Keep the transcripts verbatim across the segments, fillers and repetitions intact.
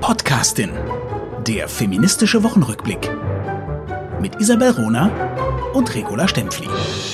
Podcastin. Der feministische Wochenrückblick. Mit Isabel Rohner und Regula Stempfli.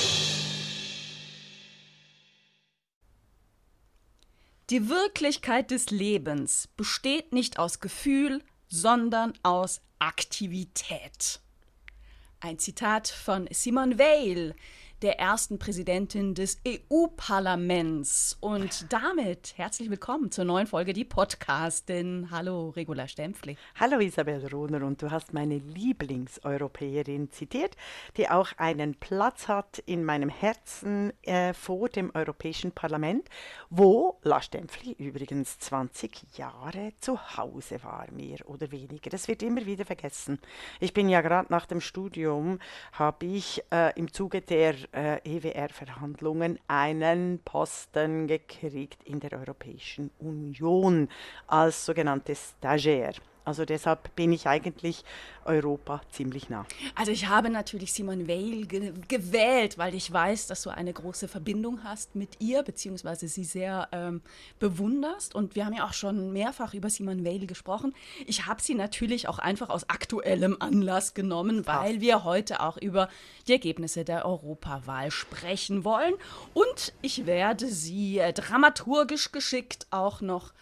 Die Wirklichkeit des Lebens besteht nicht aus Gefühl, sondern aus Aktivität. Ein Zitat von Simone Veil, der ersten Präsidentin des E U-Parlaments. Und damit herzlich willkommen zur neuen Folge Die Podcastin. Hallo, Regula Stempfli. Hallo, Isabel Rohner. Und du hast meine Lieblingseuropäerin zitiert, die auch einen Platz hat in meinem Herzen äh, vor dem Europäischen Parlament, wo La Stempfli übrigens zwanzig Jahre zu Hause war, mehr oder weniger. Das wird immer wieder vergessen. Ich bin ja gerade nach dem Studium, habe ich äh, im Zuge der Äh, E W R-Verhandlungen einen Posten gekriegt in der Europäischen Union als sogenannte Stagiaire. Also deshalb bin ich eigentlich Europa ziemlich nah. Also ich habe natürlich Simone Veil ge- gewählt, weil ich weiß, dass du eine große Verbindung hast mit ihr, beziehungsweise sie sehr ähm, bewunderst. Und wir haben ja auch schon mehrfach über Simone Veil gesprochen. Ich habe sie natürlich auch einfach aus aktuellem Anlass genommen, weil Ach. wir heute auch über die Ergebnisse der Europawahl sprechen wollen. Und ich werde sie äh, dramaturgisch geschickt auch noch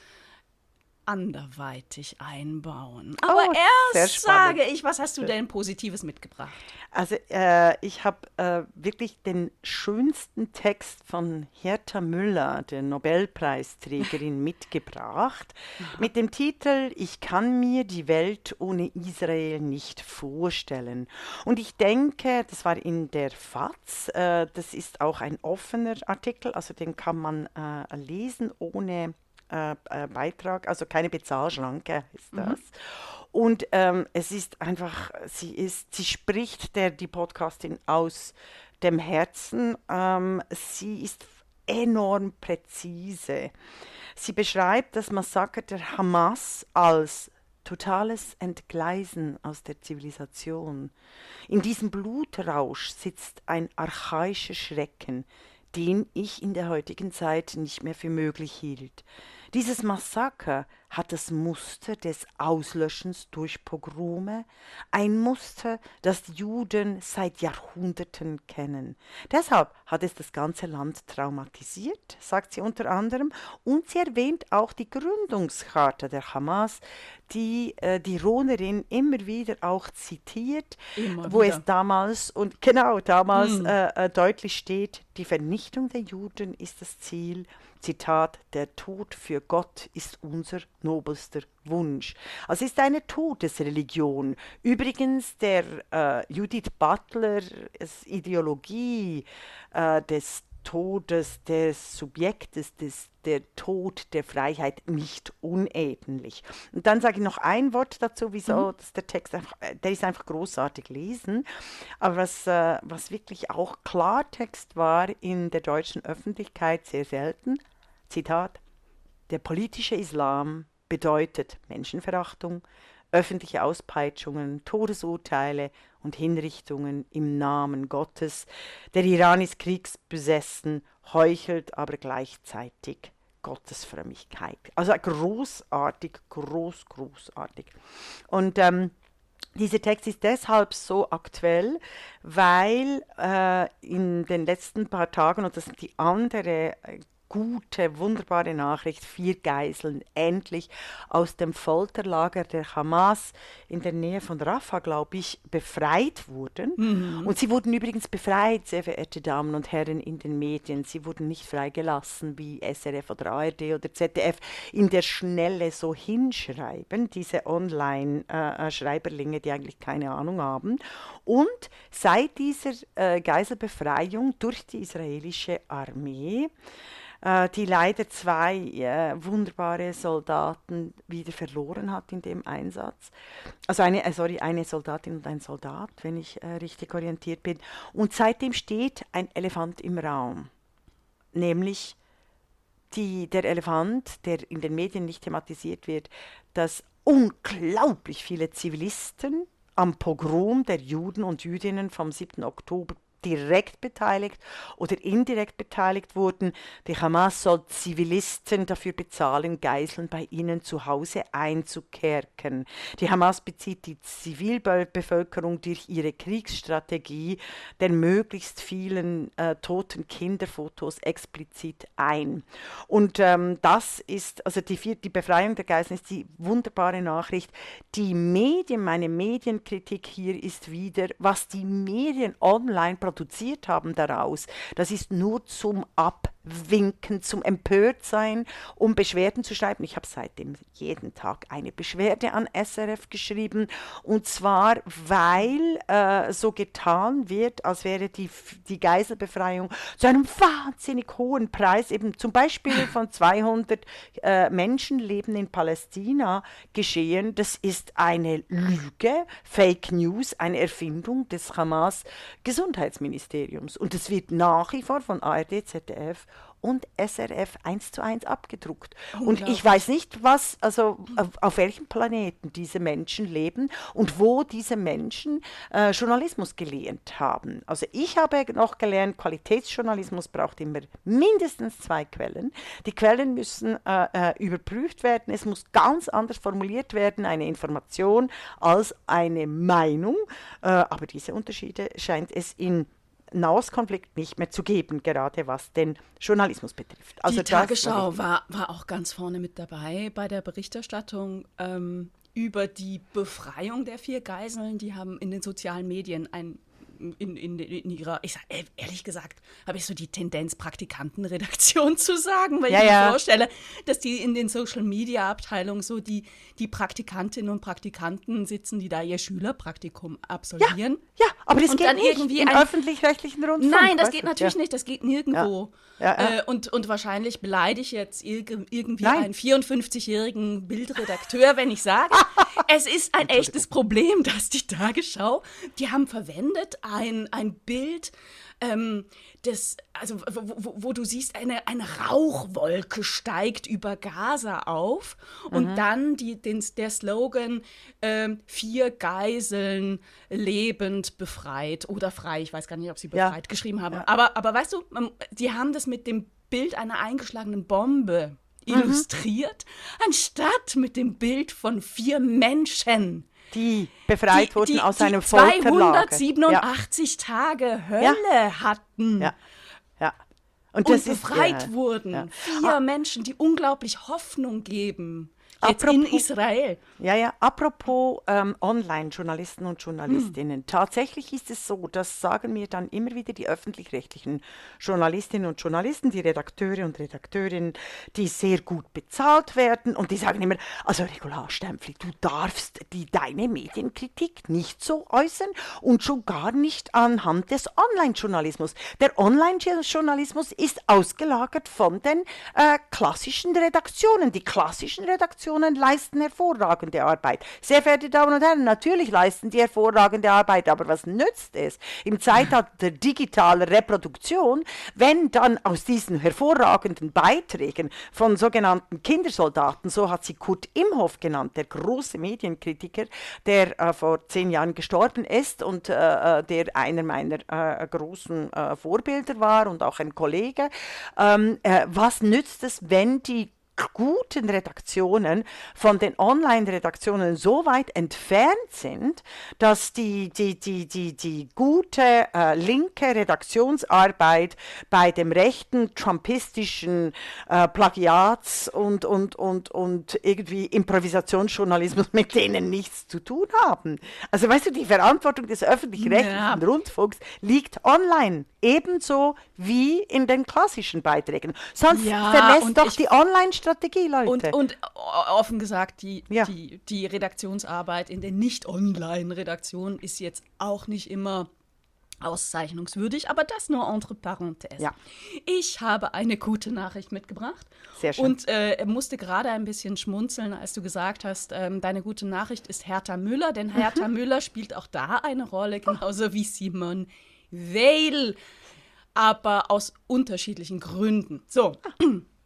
anderweitig einbauen. Aber oh, erst sage ich, was hast du denn Positives mitgebracht? Also äh, ich habe äh, wirklich den schönsten Text von Herta Müller, der Nobelpreisträgerin, mitgebracht, mit dem Titel „Ich kann mir die Welt ohne Israel nicht vorstellen". Und ich denke, das war in der FAZ, äh, das ist auch ein offener Artikel, also den kann man äh, lesen ohne Äh, äh, Beitrag, also keine Bezahlschranke ist das. Mhm. Und ähm, es ist einfach, sie ist, sie spricht der, die Podcastin aus dem Herzen. Ähm, sie ist enorm präzise. Sie beschreibt das Massaker der Hamas als totales Entgleisen aus der Zivilisation. In diesem Blutrausch sitzt ein archaischer Schrecken, den ich in der heutigen Zeit nicht mehr für möglich hielt. Dieses Massaker hat das Muster des Auslöschens durch Pogrome, ein Muster, das die Juden seit Jahrhunderten kennen. Deshalb hat es das ganze Land traumatisiert, sagt sie unter anderem, und sie erwähnt auch die Gründungscharta der Hamas, die äh, die Rohnerin immer wieder auch zitiert, immer wo wieder. es damals und genau damals hm. äh, äh, deutlich steht: Die Vernichtung der Juden ist das Ziel. Zitat: Der Tod für Gott ist unser nobelster Wunsch. Also es ist eine Todesreligion. Übrigens der äh, Judith Butler Ideologie äh, des Todes des Subjektes, des, der Tod der Freiheit nicht unähnlich. Und dann sage ich noch ein Wort dazu, wieso mhm. dass der Text einfach, der ist einfach großartig lesen. Aber was, äh, was wirklich auch Klartext war in der deutschen Öffentlichkeit sehr selten, Zitat: Der politische Islam bedeutet Menschenverachtung, öffentliche Auspeitschungen, Todesurteile und Hinrichtungen im Namen Gottes. Der Iran ist kriegsbesessen, heuchelt aber gleichzeitig Gottesfrömmigkeit. Also großartig, groß, großartig. Und ähm, dieser Text ist deshalb so aktuell, weil äh, in den letzten paar Tagen, und das sind die andere äh, gute, wunderbare Nachricht, vier Geiseln endlich aus dem Folterlager der Hamas in der Nähe von Rafah, glaube ich, befreit wurden. Mhm. Und sie wurden übrigens befreit, sehr verehrte Damen und Herren in den Medien. Sie wurden nicht freigelassen, wie S R F oder A R D oder Z D F in der Schnelle so hinschreiben, diese Online-Schreiberlinge, äh, die eigentlich keine Ahnung haben. Und seit dieser äh, Geiselbefreiung durch die israelische Armee, die leider zwei äh, wunderbare Soldaten wieder verloren hat in dem Einsatz. Also eine, äh, sorry, eine Soldatin und ein Soldat, wenn ich äh, richtig orientiert bin. Und seitdem steht ein Elefant im Raum, nämlich die, der Elefant, der in den Medien nicht thematisiert wird, dass unglaublich viele Zivilisten am Pogrom der Juden und Jüdinnen vom siebten Oktober direkt beteiligt oder indirekt beteiligt wurden. Die Hamas soll Zivilisten dafür bezahlen, Geiseln bei ihnen zu Hause einzukerkern. Die Hamas bezieht die Zivilbevölkerung durch ihre Kriegsstrategie den möglichst vielen äh, toten Kinderfotos explizit ein. Und ähm, das ist, also die, die Befreiung der Geiseln ist die wunderbare Nachricht. Die Medien, meine Medienkritik hier ist wieder, was die Medien online produziert haben daraus, das ist nur zum Abwinken, zum Empörtsein, um Beschwerden zu schreiben. Ich habe seitdem jeden Tag eine Beschwerde an S R F geschrieben, und zwar, weil äh, so getan wird, als wäre die, die Geiselbefreiung zu einem wahnsinnig hohen Preis, eben zum Beispiel von zweihundert äh, Menschenleben in Palästina geschehen. Das ist eine Lüge, Fake News, eine Erfindung des Hamas-Gesundheitsministeriums. Und es wird nach wie vor von A R D, Z D F und S R F eins zu eins abgedruckt. Und ich weiß nicht, was, also auf, auf welchem Planeten diese Menschen leben und wo diese Menschen äh, Journalismus gelernt haben. Also ich habe noch gelernt, Qualitätsjournalismus braucht immer mindestens zwei Quellen. Die Quellen müssen äh, äh, überprüft werden. Es muss ganz anders formuliert werden, eine Information als eine Meinung. Äh, aber diese Unterschiede scheint es in Nahostkonflikt nicht mehr zu geben, gerade was den Journalismus betrifft. Also die Tagesschau war, war auch ganz vorne mit dabei bei der Berichterstattung ähm, über die Befreiung der vier Geiseln. Die haben in den sozialen Medien ein In, in, in ihrer, ich sag, ehrlich gesagt, habe ich so die Tendenz, Praktikantenredaktion zu sagen, weil ja, ich mir ja. vorstelle, dass die in den Social-Media-Abteilungen so die, die Praktikantinnen und Praktikanten sitzen, die da ihr Schülerpraktikum absolvieren. Ja, ja, aber das und geht dann nicht irgendwie im ein, öffentlich-rechtlichen Rundfunk. Nein, das weißt geht du? natürlich ja. nicht, das geht nirgendwo. Ja. Ja, ja. Äh, und, und wahrscheinlich beleidige ich jetzt irg- irgendwie Nein. einen vierundfünfzigjährigen Bildredakteur, wenn ich sage, es ist ein echtes Problem, dass die Tagesschau, die haben verwendet ein, ein Bild, ähm, das, also, wo, wo, wo du siehst, eine, eine Rauchwolke steigt über Gaza auf und mhm. dann die, den, der Slogan, ähm, vier Geiseln lebend befreit oder frei, ich weiß gar nicht, ob sie befreit ja. geschrieben haben, ja. aber, aber weißt du, man, die haben das mit dem Bild einer eingeschlagenen Bombe illustriert, mhm. anstatt mit dem Bild von vier Menschen, die befreit die, wurden die, aus die einem Folterlager. zweihundertsiebenundachtzig ja. Tage Hölle ja. hatten. Ja. Ja. Und, und das befreit ist, ja. wurden. Ja. Vier ah. Menschen, die unglaublich Hoffnung geben. Jetzt apropos, in Israel. Ja, ja, apropos ähm, Online-Journalisten und Journalistinnen. Hm. Tatsächlich ist es so, das sagen mir dann immer wieder die öffentlich-rechtlichen Journalistinnen und Journalisten, die Redakteure und Redakteurinnen, die sehr gut bezahlt werden, und die sagen immer, also Regula Stempfli, du darfst die, deine Medienkritik nicht so äußern und schon gar nicht anhand des Online-Journalismus. Der Online-Journalismus ist ausgelagert von den äh, klassischen Redaktionen. Die klassischen Redaktionen leisten hervorragende Arbeit. Sehr verehrte Damen und Herren, natürlich leisten die hervorragende Arbeit, aber was nützt es im Zeitalter der digitalen Reproduktion, wenn dann aus diesen hervorragenden Beiträgen von sogenannten Kindersoldaten, so hat sie Kurt Imhoff genannt, der große Medienkritiker, der äh, vor zehn Jahren gestorben ist und äh, der einer meiner äh, großen äh, Vorbilder war und auch ein Kollege. Ähm, äh, was nützt es, wenn die guten Redaktionen von den Online-Redaktionen so weit entfernt sind, dass die, die, die, die, die gute äh, linke Redaktionsarbeit bei dem rechten trumpistischen äh, Plagiats- und, und, und, und irgendwie Improvisationsjournalismus mit denen nichts zu tun haben. Also weißt du, die Verantwortung des öffentlich-rechtlichen ja. Rundfunks liegt online, ebenso wie in den klassischen Beiträgen. Sonst ja, verlässt doch die Online-Strategie Strategie, Leute. Und, und offen gesagt, die, ja. die, die Redaktionsarbeit in den Nicht-Online-Redaktionen ist jetzt auch nicht immer auszeichnungswürdig, aber das nur entre parenthèses. Ja. Ich habe eine gute Nachricht mitgebracht. Sehr schön. Und äh, musste gerade ein bisschen schmunzeln, als du gesagt hast, ähm, deine gute Nachricht ist Hertha Müller, denn Hertha mhm. Müller spielt auch da eine Rolle, genauso wie Simone Veil, aber aus unterschiedlichen Gründen. So.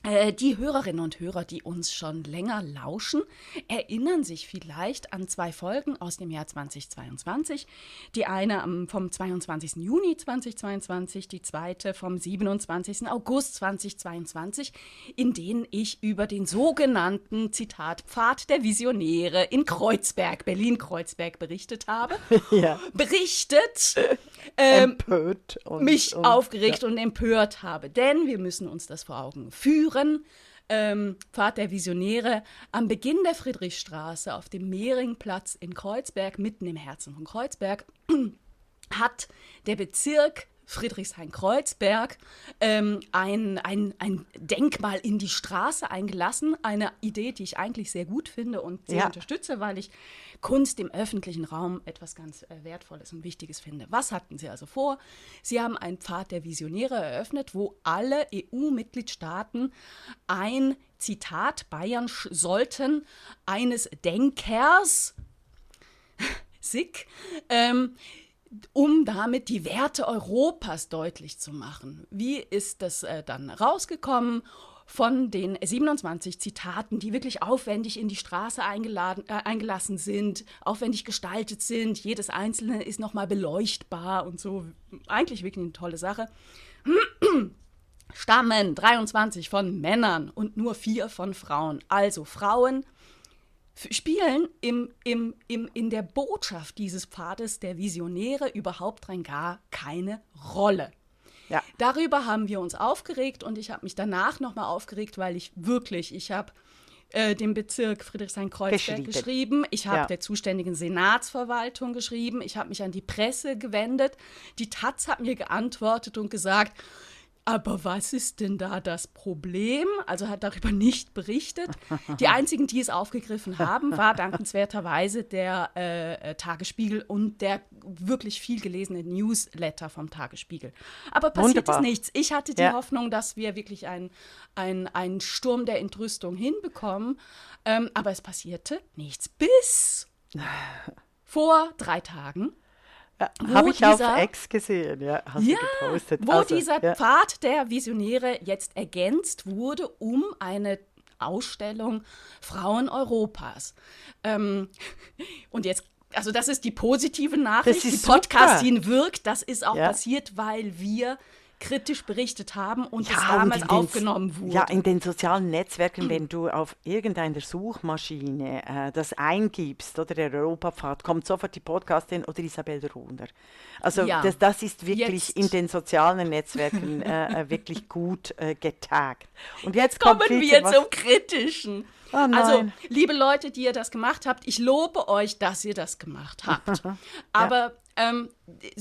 Die Hörerinnen und Hörer, die uns schon länger lauschen, erinnern sich vielleicht an zwei Folgen aus dem Jahr zweitausendzweiundzwanzig. Die eine vom zweiundzwanzigsten Juni zweitausendzweiundzwanzig, die zweite vom siebenundzwanzigsten August zweitausendzweiundzwanzig, in denen ich über den sogenannten, Zitat, Pfad der Visionäre in Kreuzberg, Berlin-Kreuzberg berichtet habe. Ja. Berichtet, ähm, empört und, mich und, aufgeregt ja. und empört habe. Denn wir müssen uns das vor Augen führen. Ähm, Pfad der Visionäre am Beginn der Friedrichstraße auf dem Mehringplatz in Kreuzberg, mitten im Herzen von Kreuzberg, hat der Bezirk Friedrichshain-Kreuzberg ähm, ein, ein, ein Denkmal in die Straße eingelassen. Eine Idee, die ich eigentlich sehr gut finde und sehr ja. unterstütze, weil ich Kunst im öffentlichen Raum etwas ganz äh, Wertvolles und Wichtiges finde. Was hatten sie also vor? Sie haben einen Pfad der Visionäre eröffnet, wo alle E U-Mitgliedstaaten ein Zitat Bayern sollten, eines Denkers, Sick, ähm, um damit die Werte Europas deutlich zu machen. Wie ist das äh, dann rausgekommen? Von den siebenundzwanzig Zitaten, die wirklich aufwendig in die Straße eingeladen, äh, eingelassen sind, aufwendig gestaltet sind. Jedes einzelne ist nochmal beleuchtbar und so. Eigentlich wirklich eine tolle Sache. Stammen dreiundzwanzig von Männern und nur vier von Frauen. Also Frauen spielen im, im, im, in der Botschaft dieses Pfades der Visionäre überhaupt rein gar keine Rolle. Ja. Darüber haben wir uns aufgeregt und ich habe mich danach nochmal aufgeregt, weil ich wirklich, ich habe äh, dem Bezirk Friedrichshain-Kreuzberg geschrieben, geschrieben. ich habe ja. der zuständigen Senatsverwaltung geschrieben, ich habe mich an die Presse gewendet. Die Taz hat mir geantwortet und gesagt, aber was ist denn da das Problem? Also hat darüber nicht berichtet. Die einzigen, die es aufgegriffen haben, war dankenswerterweise der äh, Tagesspiegel und der wirklich viel gelesene Newsletter vom Tagesspiegel. Aber passiert Wunderbar. ist nichts. Ich hatte die ja. Hoffnung, dass wir wirklich einen ein Sturm der Entrüstung hinbekommen. Ähm, aber es passierte nichts. Bis vor drei Tagen. Ja, habe ich dieser, auf X gesehen, ja, hast ja, du gepostet. Wo also, dieser ja. Pfad der Visionäre jetzt ergänzt wurde um eine Ausstellung Frauen Europas. Ähm, und jetzt, also das ist die positive Nachricht, die Podcastin wirkt, das ist auch ja. passiert, weil wir kritisch berichtet haben und ja, es damals und aufgenommen wurde. Ja, in den sozialen Netzwerken, wenn du auf irgendeiner Suchmaschine äh, das eingibst, oder der Europapfad, kommt sofort die Podcastin oder Isabel Runer. Also ja. das, das ist wirklich jetzt. in den sozialen Netzwerken äh, wirklich gut äh, getaggt. Und jetzt, jetzt kommen kommt wir was zum Kritischen. Oh also, liebe Leute, die ihr das gemacht habt, ich lobe euch, dass ihr das gemacht habt. Aber ja. ähm,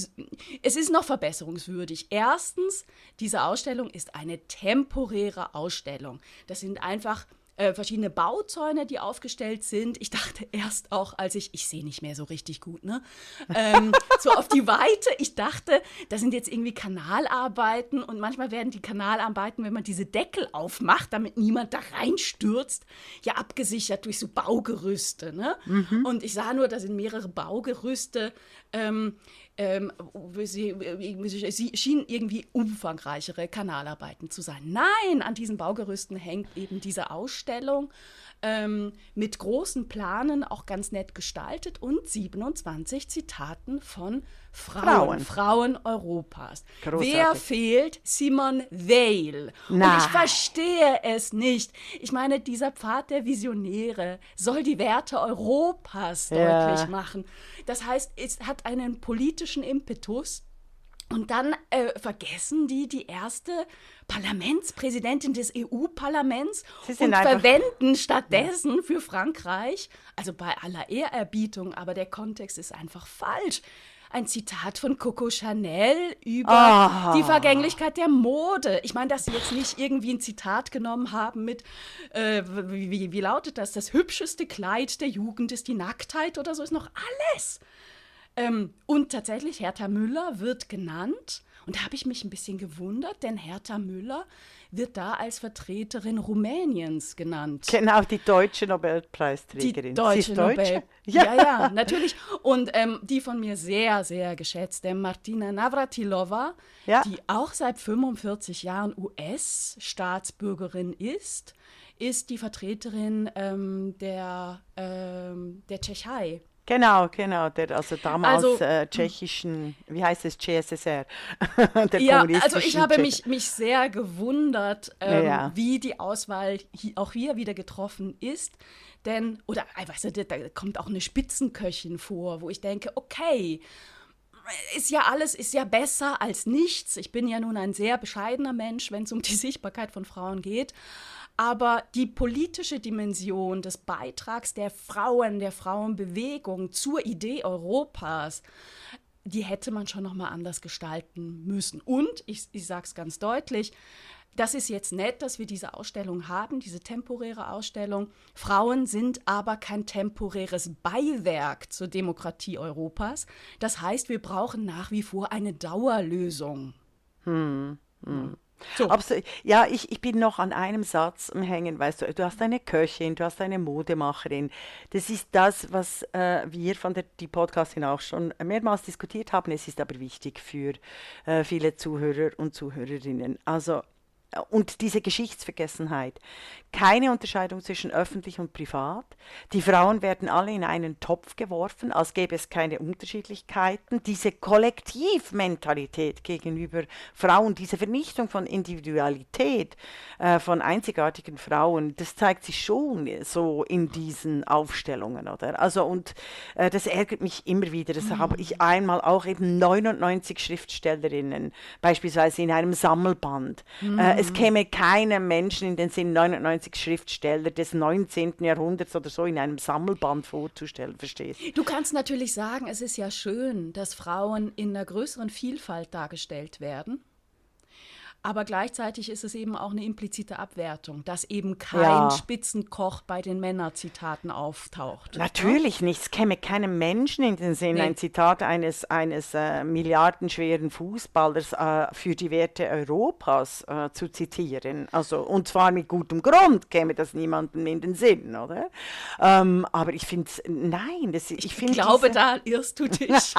es ist noch verbesserungswürdig. Erstens, diese Ausstellung ist eine temporäre Ausstellung. Das sind einfach äh, verschiedene Bauzäune, die aufgestellt sind. Ich dachte erst auch, als ich, ich sehe nicht mehr so richtig gut, ne? Ähm, so auf die Weite, ich dachte, das sind jetzt irgendwie Kanalarbeiten und manchmal werden die Kanalarbeiten, wenn man diese Deckel aufmacht, damit niemand da reinstürzt, ja abgesichert durch so Baugerüste, ne? Mhm. Und ich sah nur, da sind mehrere Baugerüste, ähm, Ähm, sie, sie schienen irgendwie umfangreichere Kanalarbeiten zu sein. Nein, an diesen Baugerüsten hängt eben diese Ausstellung ähm, mit großen Planen, auch ganz nett gestaltet und siebenundzwanzig Zitaten von Frauen, Frauen, Frauen Europas. Großartig. Wer fehlt? Simone Weil. Nein. Und ich verstehe es nicht. Ich meine, dieser Pfad der Visionäre soll die Werte Europas ja. deutlich machen. Das heißt, es hat einen politischen Impetus. Und dann äh, vergessen die die erste Parlamentspräsidentin des E U-Parlaments und verwenden stattdessen ja. für Frankreich, also bei aller Ehrerbietung, aber der Kontext ist einfach falsch, ein Zitat von Coco Chanel über oh. die Vergänglichkeit der Mode. Ich meine, dass sie jetzt nicht irgendwie ein Zitat genommen haben mit, äh, wie, wie, wie lautet das, das hübscheste Kleid der Jugend ist die Nacktheit oder so, ist noch alles. Ähm, und tatsächlich, Hertha Müller wird genannt Und da habe ich mich ein bisschen gewundert, denn Herta Müller wird da als Vertreterin Rumäniens genannt. Genau, die deutsche Nobelpreisträgerin. Die deutsche Sie ist Deutsche? Nobel. Ja. ja, ja, natürlich. Und ähm, die von mir sehr, sehr geschätzte Martina Navratilova, Ja. die auch seit fünfundvierzig Jahren U S-Staatsbürgerin ist, ist die Vertreterin ähm, der, ähm, der Tschechei. Genau, genau, der, also damals Also- äh, tschechischen, wie heißt es, C S S R, der Ja, also ich kommunistischen habe Tschechen. mich, mich sehr gewundert, ähm, Ja. wie die Auswahl hi- auch hier wieder getroffen ist. Denn, oder äh, weißt du, da da kommt auch eine Spitzenköchin vor, wo ich denke, okay, ist ja alles, ist ja besser als nichts. Ich bin ja nun ein sehr bescheidener Mensch, wenn es um die Sichtbarkeit von Frauen geht. Aber die politische Dimension des Beitrags der Frauen, der Frauenbewegung zur Idee Europas, die hätte man schon noch mal anders gestalten müssen. Und, ich, ich sage es ganz deutlich, das ist jetzt nett, dass wir diese Ausstellung haben, diese temporäre Ausstellung. Frauen sind aber kein temporäres Beiwerk zur Demokratie Europas. Das heißt, wir brauchen nach wie vor eine Dauerlösung. So. Absolut. Ja, ich, ich bin noch an einem Satz am Hängen, weißt du, du hast eine Köchin, du hast eine Modemacherin. Das ist das, was äh, wir von der die Podcastin auch schon mehrmals diskutiert haben. Es ist aber wichtig für äh, viele Zuhörer und Zuhörerinnen. Also, äh, und diese Geschichtsvergessenheit. Keine Unterscheidung zwischen öffentlich und privat. Die Frauen werden alle in einen Topf geworfen, als gäbe es keine Unterschiedlichkeiten. Diese Kollektivmentalität gegenüber Frauen, diese Vernichtung von Individualität, äh, von einzigartigen Frauen, das zeigt sich schon so in diesen Aufstellungen, oder? Also, und äh, das ärgert mich immer wieder. Das habe ich einmal auch eben neunundneunzig Schriftstellerinnen, beispielsweise in einem Sammelband. Äh, es käme keinem Menschen in den Sinn, neunundneunzig Schriftsteller des neunzehnten Jahrhunderts oder so in einem Sammelband vorzustellen, verstehst du? Du kannst natürlich sagen, es ist ja schön, dass Frauen in einer größeren Vielfalt dargestellt werden. Aber gleichzeitig ist es eben auch eine implizite Abwertung, dass eben kein Ja. Spitzenkoch bei den Männerzitaten auftaucht. Natürlich nicht. Es käme keinem Menschen in den Sinn, Nee. ein Zitat eines, eines äh, milliardenschweren Fußballers äh, für die Werte Europas äh, zu zitieren. Also, und zwar mit gutem Grund käme das niemandem in den Sinn, oder? Ähm, aber ich finde, nein, das, ich, Ich finde glaube, diese- da irrst du dich.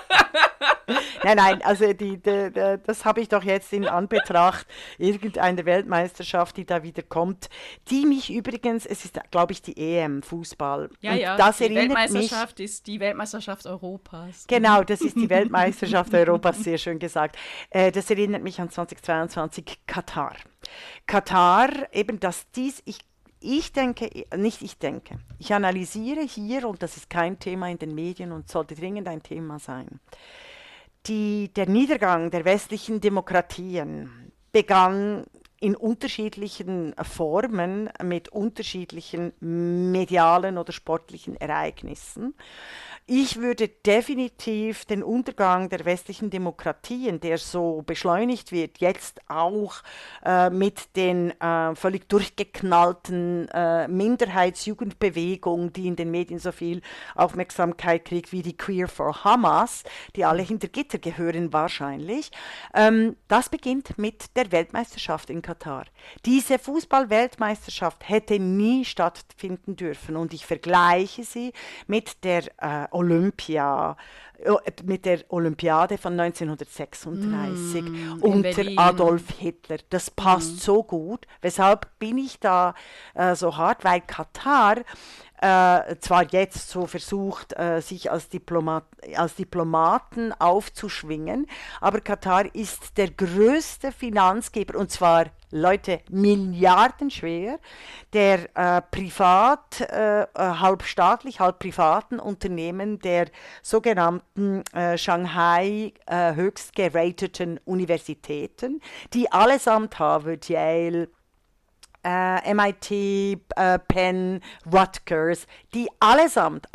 Nein, nein, also die, die, die, das habe ich doch jetzt in Anbetracht irgendeiner Weltmeisterschaft, die da wieder kommt, die mich übrigens, es ist, glaube ich, die E M Fußball. Ja, Und ja, das die erinnert mich, Weltmeisterschaft ist die Weltmeisterschaft Europas. genau, das ist die Weltmeisterschaft Europas, sehr schön gesagt. Äh, das erinnert mich an zweitausendzweiundzwanzig Katar. Katar, eben, dass dies, ich Ich denke, nicht ich denke, ich analysiere hier, und das ist kein Thema in den Medien und sollte dringend ein Thema sein, die, der Niedergang der westlichen Demokratien begann in unterschiedlichen Formen mit unterschiedlichen medialen oder sportlichen Ereignissen. Ich würde definitiv den Untergang der westlichen Demokratien, der so beschleunigt wird, jetzt auch äh, mit den äh, völlig durchgeknallten äh, Minderheitsjugendbewegungen, die in den Medien so viel Aufmerksamkeit kriegt, wie die Queer for Hamas, die alle hinter Gitter gehören wahrscheinlich. Ähm, das beginnt mit der Weltmeisterschaft in Katar. Diese Fußball-Weltmeisterschaft hätte nie stattfinden dürfen, und ich vergleiche sie mit der äh, Olympia, äh, mit der Olympiade von neunzehnhundertsechsunddreißig in unter Berlin. Adolf Hitler. Das passt so gut. Weshalb bin ich da äh, so hart? Weil Katar äh, zwar jetzt so versucht, äh, sich als, Diplomat, als Diplomaten aufzuschwingen, aber Katar ist der größte Finanzgeber, und zwar, Leute, milliardenschwer, der äh, privat, äh, halb staatlich, halb privaten Unternehmen der sogenannten äh, Shanghai äh, höchst gerateten Universitäten, die allesamt Harvard, Yale, Uh, M I T, uh, Penn, Rutgers, die allesamt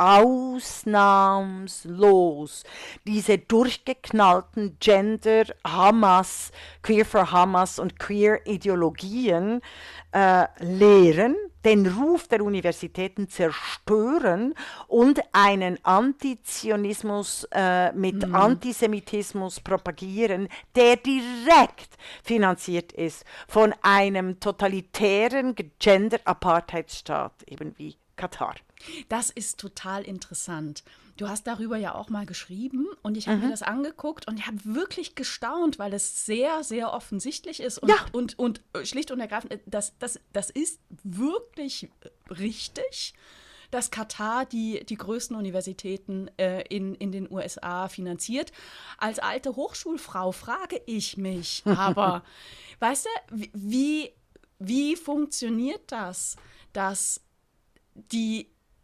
ausnahmslos diese durchgeknallten Gender, Hamas, Queer for Hamas und Queer-Ideologien uh, lehren, den Ruf der Universitäten zerstören und einen Antizionismus äh, mit mhm. Antisemitismus propagieren, der direkt finanziert ist von einem totalitären Gender-Apartheidsstaat, eben wie Katar. Das ist total interessant. Du hast darüber ja auch mal geschrieben und ich habe mhm. mir das angeguckt und ich habe wirklich gestaunt, weil es sehr, sehr offensichtlich ist und, ja. und, und schlicht und ergreifend, das, das, das ist wirklich richtig, dass Katar die, die größten Universitäten äh, in, in den U S A finanziert. Als alte Hochschulfrau frage ich mich, aber weißt du, wie, wie funktioniert das, dass die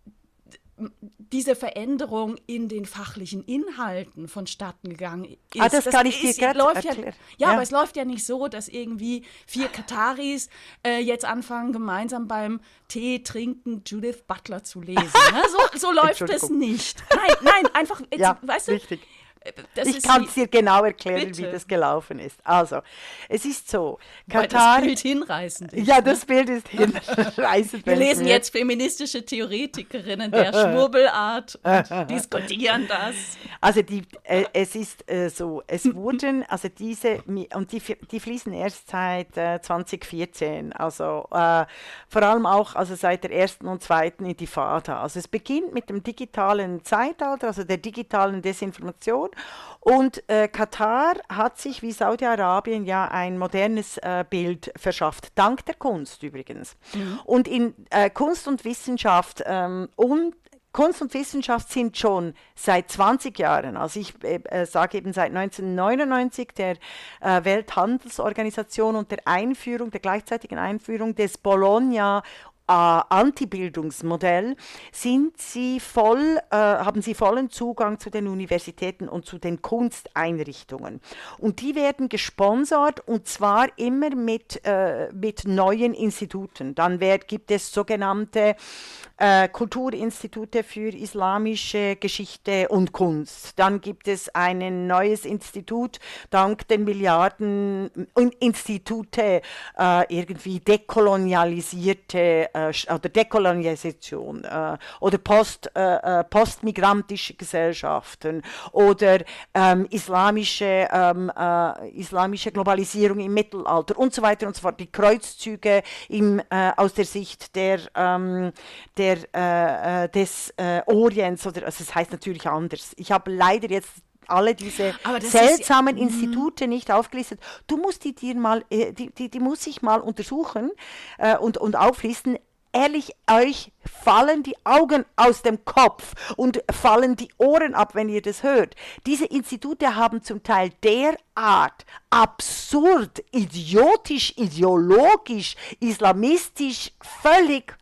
diese Veränderung in den fachlichen Inhalten vonstatten gegangen ist. Ah, das, das kann ich ist, dir läuft ja, erklären. Ja, ja, aber es läuft ja nicht so, dass irgendwie vier Kataris äh, jetzt anfangen, gemeinsam beim Tee trinken Judith Butler zu lesen. Ne? So, so läuft es nicht. Nein, nein, einfach, jetzt, ja, weißt du, richtig. Das ich kann es dir genau erklären, Bitte. wie das gelaufen ist. Also, es ist so, Weil Katar... das Bild hinreißend ist. Ja, das Bild ist hinreißend. Wir lesen jetzt feministische Theoretikerinnen der Schwurbelart und diskutieren das. Also, die, äh, es ist äh, so, es wurden, also diese, und die, die fließen erst seit äh, zwanzig vierzehn, also äh, vor allem auch also seit der ersten und zweiten Intifada. Also, es beginnt mit dem digitalen Zeitalter, also der digitalen Desinformation. Und äh, Katar hat sich wie Saudi-Arabien ja ein modernes äh, Bild verschafft, dank der Kunst übrigens. Mhm. Und in äh, Kunst und Wissenschaft ähm, und Kunst und Wissenschaft sind schon seit zwanzig Jahren, also ich äh, sage eben seit neunzehnhundertneunundneunzig, der äh, Welthandelsorganisation und der Einführung, der gleichzeitigen Einführung des Bologna Äh, Antibildungsmodell sind sie voll, äh, haben sie vollen Zugang zu den Universitäten und zu den Kunsteinrichtungen. Und die werden gesponsert und zwar immer mit, äh, mit neuen Instituten. Dann wird, gibt es sogenannte äh, Kulturinstitute für islamische Geschichte und Kunst. Dann gibt es ein neues Institut, dank den Milliarden Institute, äh, irgendwie dekolonialisierte oder Dekolonisation äh, oder Post, äh, postmigrantische Gesellschaften oder ähm, islamische, ähm, äh, islamische Globalisierung im Mittelalter und so weiter und so fort. Die Kreuzzüge im, äh, aus der Sicht der, ähm, der, äh, des äh, Orients, oder, also das heißt natürlich anders. Ich habe leider jetzt alle diese seltsamen ist, Institute nicht aufgelistet. Du musst die dir mal, die, die, die muss ich mal untersuchen äh, und, und auflisten. Ehrlich, euch fallen die Augen aus dem Kopf und fallen die Ohren ab, wenn ihr das hört. Diese Institute haben zum Teil derart absurd, idiotisch, ideologisch, islamistisch, völlig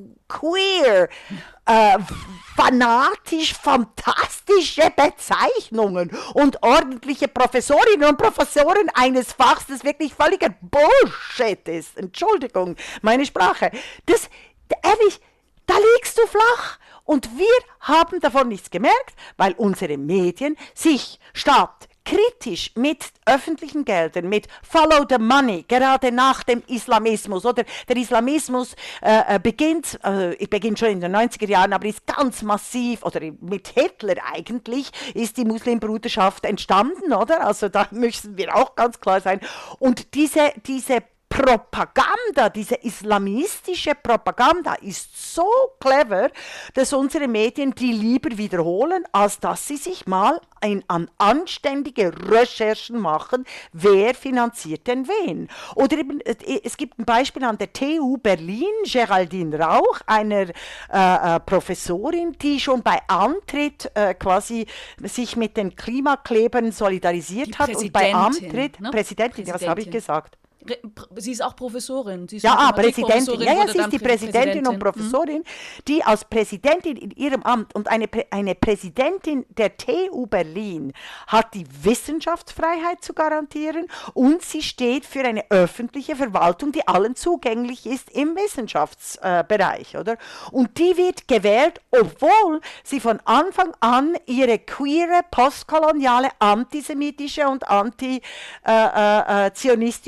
queer, äh, fanatisch, fantastische Bezeichnungen und ordentliche Professorinnen und Professoren eines Fachs, das wirklich völliger Bullshit ist. Entschuldigung, meine Sprache. Das, ehrlich, da liegst du flach. Und wir haben davon nichts gemerkt, weil unsere Medien sich statt kritisch mit öffentlichen Geldern, mit Follow the Money, gerade nach dem Islamismus, oder der Islamismus äh, beginnt, äh, beginnt schon in den neunziger Jahren, aber ist ganz massiv, oder mit Hitler eigentlich, ist die Muslimbruderschaft entstanden, oder? Also da müssen wir auch ganz klar sein. Und diese, diese Propaganda, diese islamistische Propaganda ist so clever, dass unsere Medien die lieber wiederholen, als dass sie sich mal ein, an anständige Recherchen machen, wer finanziert denn wen. Oder eben, es gibt ein Beispiel an der T U Berlin, Geraldine Rauch, einer äh, äh, Professorin, die schon bei Antritt äh, quasi sich mit den Klimaklebern solidarisiert hat und bei Antritt, ne? Präsidentin, Präsidentin. Was habe ich gesagt? Sie ist auch Professorin. Sie ist ja, ah, Präsidentin. Ja, ja, sie ist die Präsidentin, Präsidentin und Professorin, die als Präsidentin in ihrem Amt und eine, eine Präsidentin der T U Berlin hat die Wissenschaftsfreiheit zu garantieren und sie steht für eine öffentliche Verwaltung, die allen zugänglich ist im Wissenschaftsbereich, äh, oder? Und die wird gewählt, obwohl sie von Anfang an ihre queere, postkoloniale, antisemitische und anti-zionistische äh, äh, Haltung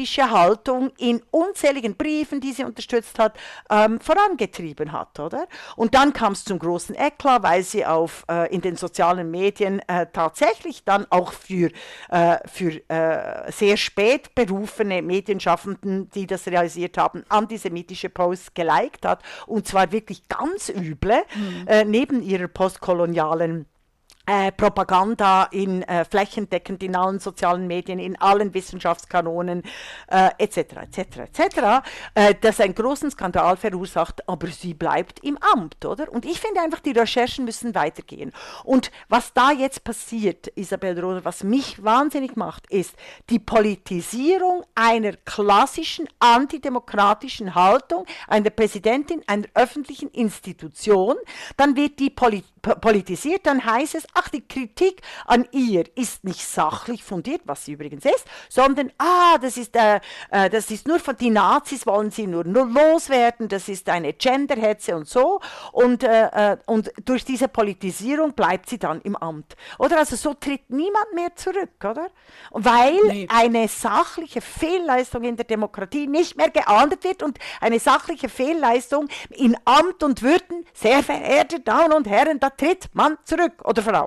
Haltung in unzähligen Briefen, die sie unterstützt hat, ähm, vorangetrieben hat, oder? Und dann kam es zum großen Eklat, weil sie auf, äh, in den sozialen Medien äh, tatsächlich dann auch für, äh, für äh, sehr spät berufene Medienschaffenden, die das realisiert haben, antisemitische Posts geliked hat, und zwar wirklich ganz üble, mhm. äh, neben ihrer postkolonialen Äh, Propaganda in äh, flächendeckend in allen sozialen Medien, in allen Wissenschaftskanonen äh, et cetera et cetera et cetera, äh, das einen großen Skandal verursacht, aber sie bleibt im Amt, oder? Und ich finde einfach, die Recherchen müssen weitergehen. Und was da jetzt passiert, Isabel Rohner, was mich wahnsinnig macht, ist die Politisierung einer klassischen antidemokratischen Haltung einer Präsidentin einer öffentlichen Institution. Dann wird die Poli- politisiert, dann heißt es, ach, die Kritik an ihr ist nicht sachlich fundiert, was sie übrigens ist, sondern, ah, das ist, äh, äh, das ist nur von, die Nazis wollen sie nur, nur loswerden, das ist eine Genderhetze und so, und, äh, und durch diese Politisierung bleibt sie dann im Amt. Oder? Also so tritt niemand mehr zurück, oder? Weil nee. eine sachliche Fehlleistung in der Demokratie nicht mehr geahndet wird und eine sachliche Fehlleistung in Amt und Würden, sehr verehrte Damen und Herren, da tritt man zurück, oder Frau?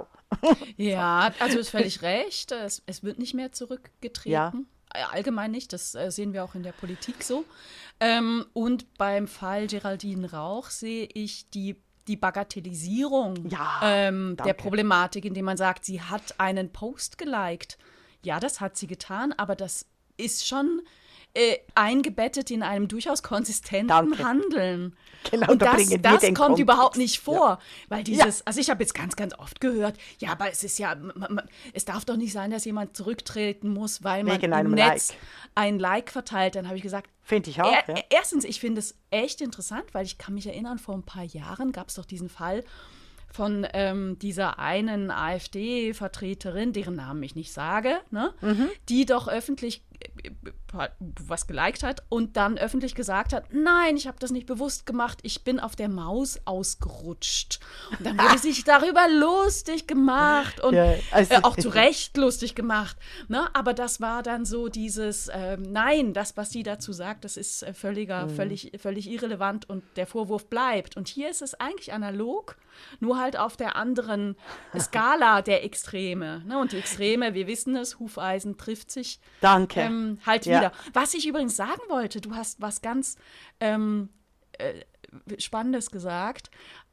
Ja, also ist völlig recht. Es, es wird nicht mehr zurückgetreten. Ja. Allgemein nicht, das äh, sehen wir auch in der Politik so. Ähm, und beim Fall Geraldine Rauch sehe ich die, die Bagatellisierung ja, ähm, der Problematik, indem man sagt, sie hat einen Post geliked. Ja, das hat sie getan, aber das ist schon äh, eingebettet in einem durchaus konsistenten danke. Handeln. Genau, und da das, bringen wir das den kommt Kontext. überhaupt nicht vor, ja. weil dieses, ja. also ich habe jetzt ganz, ganz oft gehört, ja, aber es ist ja, man, man, es darf doch nicht sein, dass jemand zurücktreten muss, weil man im Netz like. ein Like verteilt. Dann habe ich gesagt, finde ich auch. Er, ja. Erstens, ich finde es echt interessant, weil ich kann mich erinnern, vor ein paar Jahren gab es doch diesen Fall von ähm, dieser einen AfD-Vertreterin, deren Namen ich nicht sage, ne? mhm. die doch öffentlich äh, was geliked hat und dann öffentlich gesagt hat, nein, ich habe das nicht bewusst gemacht, ich bin auf der Maus ausgerutscht. Und dann wurde sich darüber lustig gemacht und ja, also, äh, auch zu Recht lustig gemacht. Ne? Aber das war dann so dieses, äh, nein, das, was sie dazu sagt, das ist äh, völliger, mhm. völlig, völlig irrelevant und der Vorwurf bleibt. Und hier ist es eigentlich analog, nur halt auf der anderen Skala der Extreme. Ne? Und die Extreme, wir wissen es, Hufeisen trifft sich Danke. Ähm, halt ja. wieder. Was ich übrigens sagen wollte, du hast was ganz ähm, äh, Spannendes gesagt,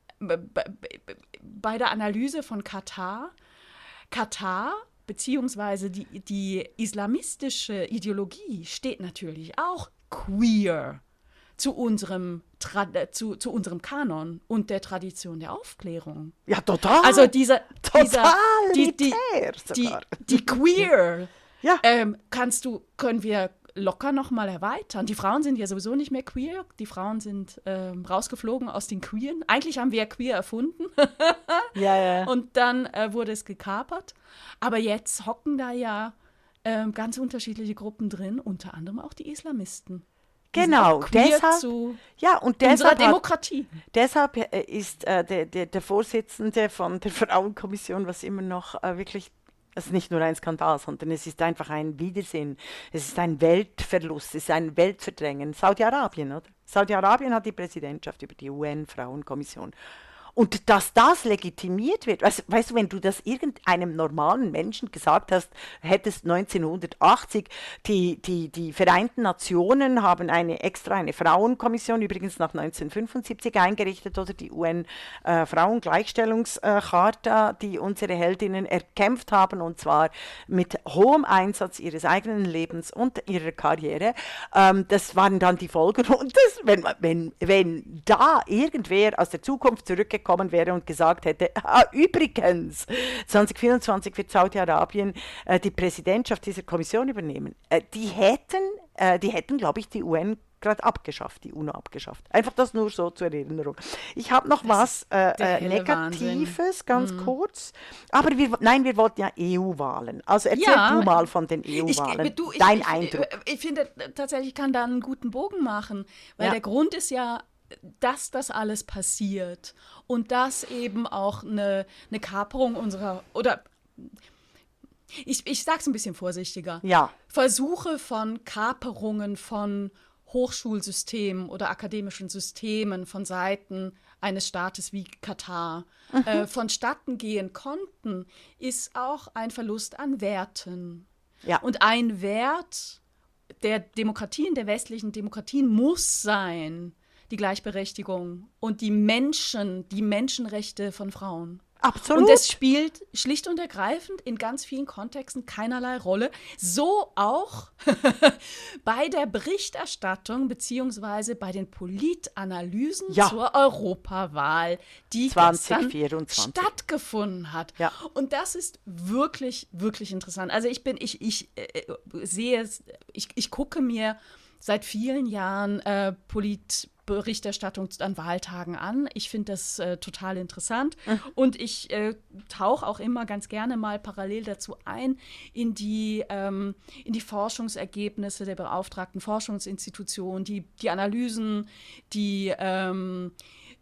bei der Analyse von Katar. Katar beziehungsweise die, die islamistische Ideologie steht natürlich auch queer zu unserem, Tra- zu, zu unserem Kanon und der Tradition der Aufklärung. Ja, total. Also dieser, total dieser die, die, die, die queer, ja. ähm, kannst du, können wir locker nochmal erweitern. Die Frauen sind ja sowieso nicht mehr queer. Die Frauen sind ähm, rausgeflogen aus den Queeren. Eigentlich haben wir ja queer erfunden. ja, ja. Und dann äh, wurde es gekapert. Aber jetzt hocken da ja ähm, ganz unterschiedliche Gruppen drin, unter anderem auch die Islamisten. Genau, deshalb, zu ja, und deshalb unserer Demokratie. Hat, deshalb ist äh, der, der, der Vorsitzende von der Frauenkommission, was immer noch äh, wirklich, es ist nicht nur ein Skandal, sondern es ist einfach ein Widersinn, es ist ein Weltverlust, es ist ein Weltverdrängen. Saudi-Arabien, oder? Saudi-Arabien hat die Präsidentschaft über die U N-Frauenkommission. Und dass das legitimiert wird, weißt, weißt du, wenn du das irgendeinem normalen Menschen gesagt hast, hättest neunzehnhundertachtzig, die, die, die Vereinten Nationen haben eine extra eine Frauenkommission, übrigens nach neunzehnhundertfünfundsiebzig eingerichtet, oder die U N-Frauengleichstellungscharta, äh, die unsere Heldinnen erkämpft haben, und zwar mit hohem Einsatz ihres eigenen Lebens und ihrer Karriere. Ähm, das waren dann die Folgen. Und das, wenn, wenn, wenn da irgendwer aus der Zukunft zurückgekommen wäre und gesagt hätte, ah, übrigens, zwanzig vierundzwanzig wird Saudi-Arabien äh, die Präsidentschaft dieser Kommission übernehmen. Äh, die hätten, äh, die hätten, glaube ich, die U N gerade abgeschafft, die UNO abgeschafft. Einfach das nur so zur Erinnerung. Ich habe noch das was äh, äh, Negatives, Wahnsinn. ganz mm. kurz. Aber wir, nein, wir wollten ja E U-Wahlen. Also erzähl ja, du mal von den E U-Wahlen, ich, du, ich, dein ich, Eindruck. Ich, ich finde tatsächlich, ich kann da einen guten Bogen machen, weil ja. der Grund ist ja, dass das alles passiert und dass eben auch eine, eine Kaperung unserer, oder Ich, ich sage es ein bisschen vorsichtiger. Ja. Versuche von Kaperungen von Hochschulsystemen oder akademischen Systemen von Seiten eines Staates wie Katar mhm. äh, vonstatten gehen konnten, ist auch ein Verlust an Werten. Ja. Und ein Wert der Demokratien, der westlichen Demokratien muss sein, die Gleichberechtigung und die Menschen, die Menschenrechte von Frauen. Absolut. Und das spielt schlicht und ergreifend in ganz vielen Kontexten keinerlei Rolle. So auch bei der Berichterstattung beziehungsweise bei den Politanalysen ja. zur Europawahl, die zwanzig vierundzwanzig gestern stattgefunden hat. Ja. Und das ist wirklich, wirklich interessant. Also ich bin, ich, ich äh, sehe es, ich, ich gucke mir seit vielen Jahren äh, Polit Berichterstattung an Wahltagen an. Ich finde das äh, total interessant mhm. und ich äh, tauche auch immer ganz gerne mal parallel dazu ein in die, ähm, in die Forschungsergebnisse der beauftragten Forschungsinstitutionen, die, die Analysen, die, ähm,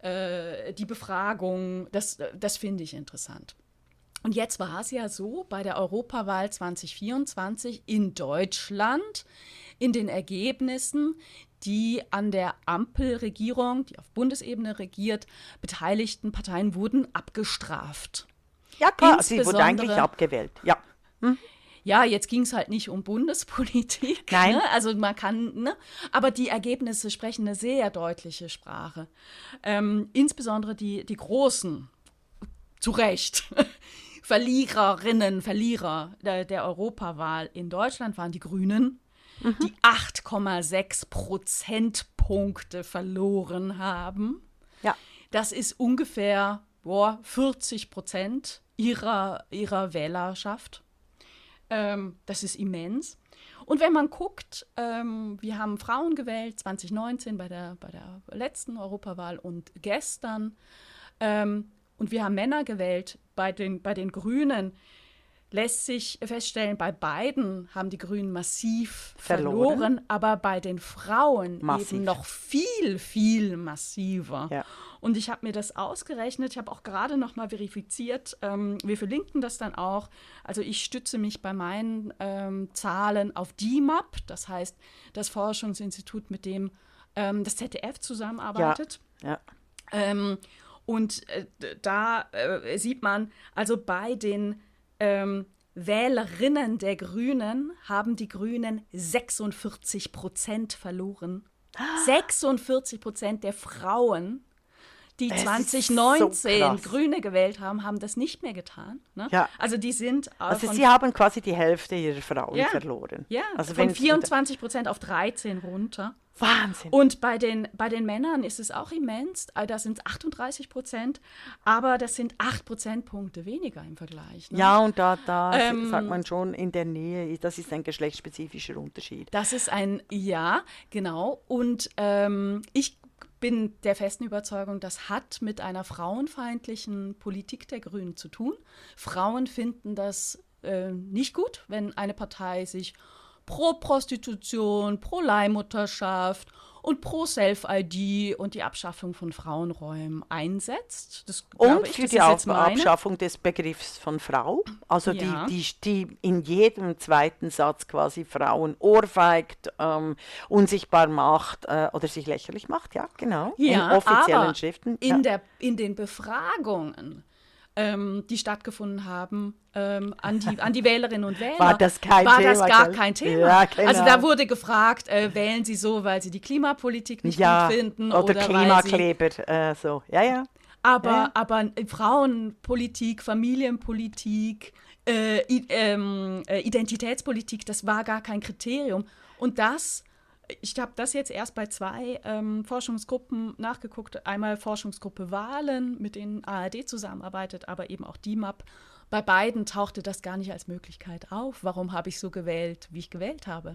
äh, die Befragung. Das, das finde ich interessant. Und jetzt war es ja so, bei der Europawahl zwanzig vierundzwanzig in Deutschland, in den Ergebnissen, die an der Ampelregierung, die auf Bundesebene regiert, beteiligten Parteien wurden abgestraft. Ja, klar, sie wurden eigentlich abgewählt, ja. Hm? Ja, jetzt ging es halt nicht um Bundespolitik. Nein. Ne? Also man kann, ne? Aber die Ergebnisse sprechen eine sehr deutliche Sprache. Ähm, insbesondere die, die großen, zu Recht, Verliererinnen, Verlierer der, der Europawahl in Deutschland waren die Grünen, mhm. die acht Komma sechs Prozentpunkte verloren haben. Ja. Das ist ungefähr boah, vierzig Prozent ihrer, ihrer Wählerschaft. Ähm, das ist immens. Und wenn man guckt, ähm, wir haben Frauen gewählt, zwanzig neunzehn bei der, bei der letzten Europawahl und gestern. Ähm, und wir haben Männer gewählt. Bei den, bei den Grünen lässt sich feststellen, bei beiden haben die Grünen massiv verloren, verloren aber bei den Frauen massiv. Eben noch viel, viel massiver. Ja. Und ich habe mir das ausgerechnet, ich habe auch gerade noch mal verifiziert, ähm, wir verlinken das dann auch. Also ich stütze mich bei meinen ähm, Zahlen auf D M A P, das heißt das Forschungsinstitut, mit dem ähm, das Z D F zusammenarbeitet. Ja. Ja. Ähm, und äh, da äh, sieht man, also bei den ähm, Wählerinnen der Grünen haben die Grünen sechsundvierzig Prozent verloren. sechsundvierzig Prozent der Frauen, die es zwanzig neunzehn so Grüne gewählt haben, haben das nicht mehr getan. Ne? Ja. Also die sind... Äh, also sie haben quasi die Hälfte ihrer Frauen ja, verloren. Ja, also von vierundzwanzig Prozent auf dreizehn runter. Wahnsinn. Und bei den, bei den Männern ist es auch immens, da sind es achtunddreißig Prozent, aber das sind acht Prozentpunkte weniger im Vergleich. Ne? Ja, und da, da ähm, sagt man schon in der Nähe, das ist ein geschlechtsspezifischer Unterschied. Das ist ein, ja, genau. Und ähm, ich bin der festen Überzeugung, das hat mit einer frauenfeindlichen Politik der Grünen zu tun. Frauen finden das äh, nicht gut, wenn eine Partei sich pro Prostitution, pro Leihmutterschaft und pro Self-I D und die Abschaffung von Frauenräumen einsetzt. Das, und ich, für das die Ab- Abschaffung des Begriffs von Frau, also ja. die, die, die in jedem zweiten Satz quasi Frauen ohrfeigt, ähm, unsichtbar macht äh, oder sich lächerlich macht, ja, genau, ja, in offiziellen aber Schriften. In, ja. der, in den Befragungen, ähm, die stattgefunden haben, ähm, an, die, an die Wählerinnen und Wähler, war das, kein war Thema, das gar gell? kein Thema. Ja, genau. Also da wurde gefragt, äh, wählen Sie so, weil Sie die Klimapolitik nicht ja, gut finden? Oder, oder Klimakleber, Sie, äh, so, ja, ja. Aber, ja. aber Frauenpolitik, Familienpolitik, äh, I- ähm, äh, Identitätspolitik, das war gar kein Kriterium. Und das... Ich habe das jetzt erst bei zwei ähm, Forschungsgruppen nachgeguckt. Einmal Forschungsgruppe Wahlen, mit denen A R D zusammenarbeitet, aber eben auch D M A P. Bei beiden tauchte das gar nicht als Möglichkeit auf. Warum habe ich so gewählt, wie ich gewählt habe?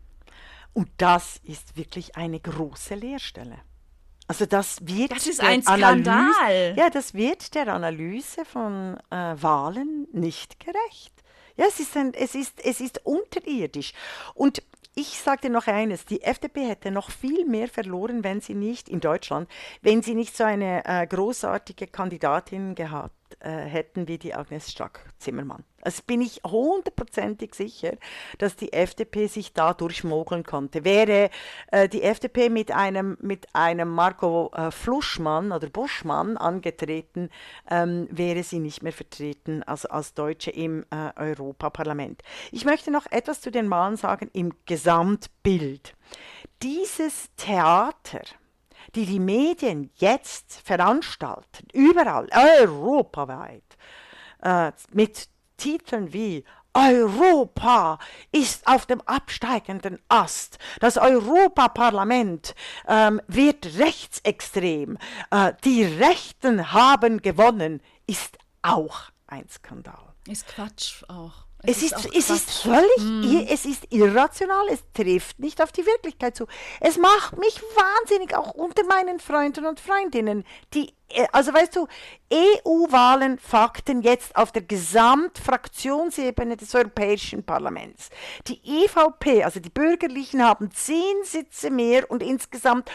Und das ist wirklich eine große Leerstelle. Also das wird das ist der ein Skandal. Analyse, ja, das wird der Analyse von äh, Wahlen nicht gerecht. Ja, es ist, ein, es ist, es ist unterirdisch. Und ich sage dir noch eines, die F D P hätte noch viel mehr verloren, wenn sie nicht, in Deutschland, wenn sie nicht so eine äh, großartige Kandidatin gehabt äh, hätten wie die Agnes Strack-Zimmermann. Also bin ich hundertprozentig sicher, dass die F D P sich da durchmogeln konnte. Wäre äh, die F D P mit einem, mit einem Marco äh, Fluschmann oder Buschmann angetreten, ähm, wäre sie nicht mehr vertreten als, als Deutsche im äh, Europaparlament. Ich möchte noch etwas zu den Wahlen sagen im Gesamtbild. Dieses Theater, die die Medien jetzt veranstalten, überall, europaweit, äh, mit Titeln wie Europa ist auf dem absteigenden Ast. Das Europaparlament ähm, wird rechtsextrem. Äh, die Rechten haben gewonnen, ist auch ein Skandal. Ist Quatsch auch. Es, es, ist, ist, es ist völlig, mm. es ist irrational, es trifft nicht auf die Wirklichkeit zu. Es macht mich wahnsinnig, auch unter meinen Freunden und Freundinnen, die, also weißt du, E U-Wahlen, Fakten jetzt auf der Gesamtfraktionsebene des Europäischen Parlaments. Die E V P, also die Bürgerlichen, haben zehn Sitze mehr und insgesamt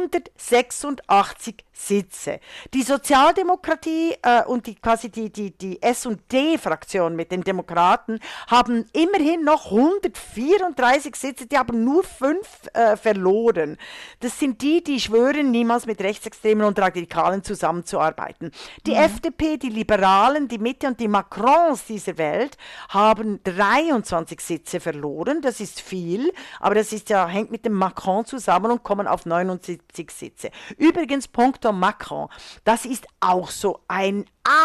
hundertsechsundachtzig Sitze. Die Sozialdemokratie äh, und die, quasi die, die, die S und D-Fraktion mit den Demokraten haben immerhin noch hundertvierunddreißig Sitze, die haben nur fünf äh, verloren. Das sind die, die schwören, niemals mit Rechtsextremen und Radikalen zusammenzuarbeiten. Die mhm. F D P, die Liberalen, die Mitte und die Macrons dieser Welt haben dreiundzwanzig Sitze verloren. Das ist viel, aber das ist ja, hängt mit dem Macron zusammen und kommen auf neunundsiebzig Sitze. Übrigens, punkto Macron, das ist auch so ein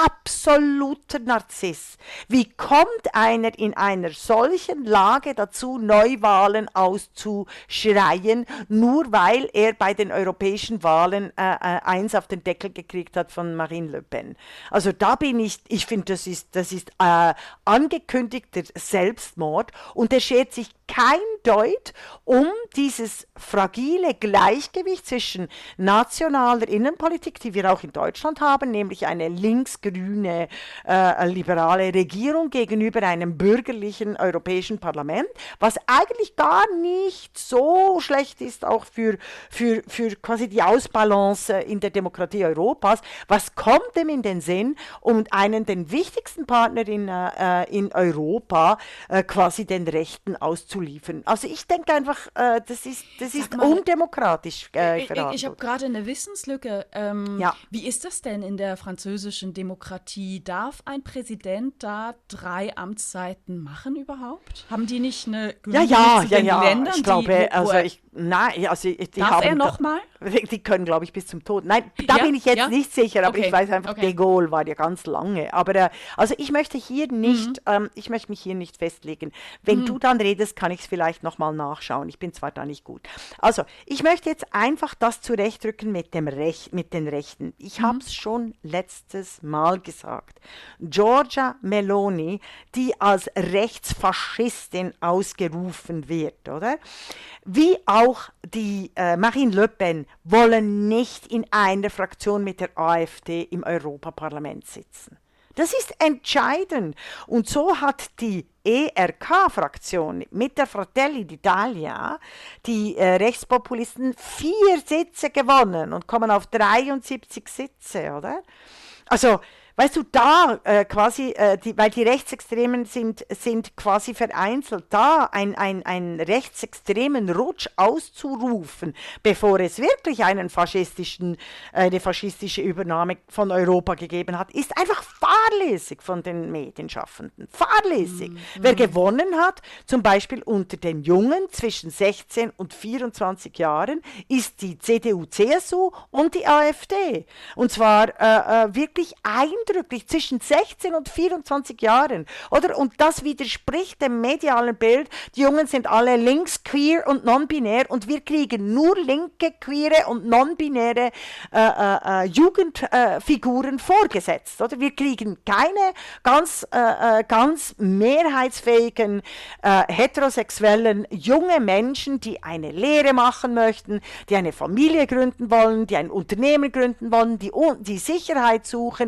absoluter Narziss. Wie kommt einer in einer solchen Lage dazu, Neuwahlen auszuschreien, nur weil er bei den europäischen Wahlen äh, äh, eins auf den Deckel gekriegt hat von Marine Le Pen? Also da bin ich, ich finde, das ist, das ist äh, angekündigter Selbstmord und er schert sich kein Deut um dieses fragile Gleichgewicht zwischen nationaler Innenpolitik, die wir auch in Deutschland haben, nämlich eine linksgrüne, äh, liberale Regierung gegenüber einem bürgerlichen europäischen Parlament, was eigentlich gar nicht so schlecht ist, auch für, für, für quasi die Ausbalance in der Demokratie Europas. Was kommt dem in den Sinn, um einen den wichtigsten Partner in, äh, in Europa äh, quasi den Rechten auszuliefern? Also ich denke einfach, äh, das ist, das ist mal, undemokratisch äh, Ich, ich habe gerade eine Wissenslücke. Ähm, ja. Wie ist das denn in der französischen Demokratie? Darf ein Präsident da drei Amtszeiten machen überhaupt? Haben die nicht eine ja, ja, ja, den ja. Ländern, ich glaube, die, wo, also ich, nein, also die darf haben er noch mal? Die können, glaube ich, bis zum Tod. Nein, da ja, bin ich jetzt ja? nicht sicher, aber okay. ich weiß einfach, okay. De Gaulle war ja ganz lange. Aber äh, also ich möchte hier nicht, mhm. ähm, ich möchte mich hier nicht festlegen. Wenn mhm. du dann redest, kann ich es vielleicht nochmal nachschauen. Ich bin zwar da nicht gut. Also, ich möchte jetzt einfach das zurechtrücken mit dem Recht, mit den Rechten. Ich mhm. habe es schon letztes Mal gesagt. Giorgia Meloni, die als Rechtsfaschistin ausgerufen wird, oder? Wie auch die äh, Marine Le Pen wollen nicht in einer Fraktion mit der AfD im Europaparlament sitzen. Das ist entscheidend. Und so hat die E R K-Fraktion mit der Fratelli d'Italia, die äh, Rechtspopulisten, vier Sitze gewonnen und kommen auf dreiundsiebzig Sitze, oder? Also, weißt du, da äh, quasi, äh, die, weil die Rechtsextremen sind, sind quasi vereinzelt, da ein, ein, einen rechtsextremen Rutsch auszurufen, bevor es wirklich einen faschistischen, äh, eine faschistische Übernahme von Europa gegeben hat, ist einfach fahrlässig von den Medienschaffenden. Fahrlässig. Mhm. Wer gewonnen hat, zum Beispiel unter den Jungen zwischen sechzehn und vierundzwanzig Jahren, ist die C D U C S U und die AfD. Und zwar äh, äh, wirklich ein eindrücklich zwischen sechzehn und vierundzwanzig Jahren, oder? Und das widerspricht dem medialen Bild. Die Jungen sind alle links, queer und non-binär und wir kriegen nur linke, queere und non-binäre äh, äh, Jugendfiguren äh, vorgesetzt, oder? Wir kriegen keine ganz, äh, ganz mehrheitsfähigen äh, heterosexuellen junge Menschen, die eine Lehre machen möchten, die eine Familie gründen wollen, die ein Unternehmen gründen wollen, die, die Sicherheit suchen, äh,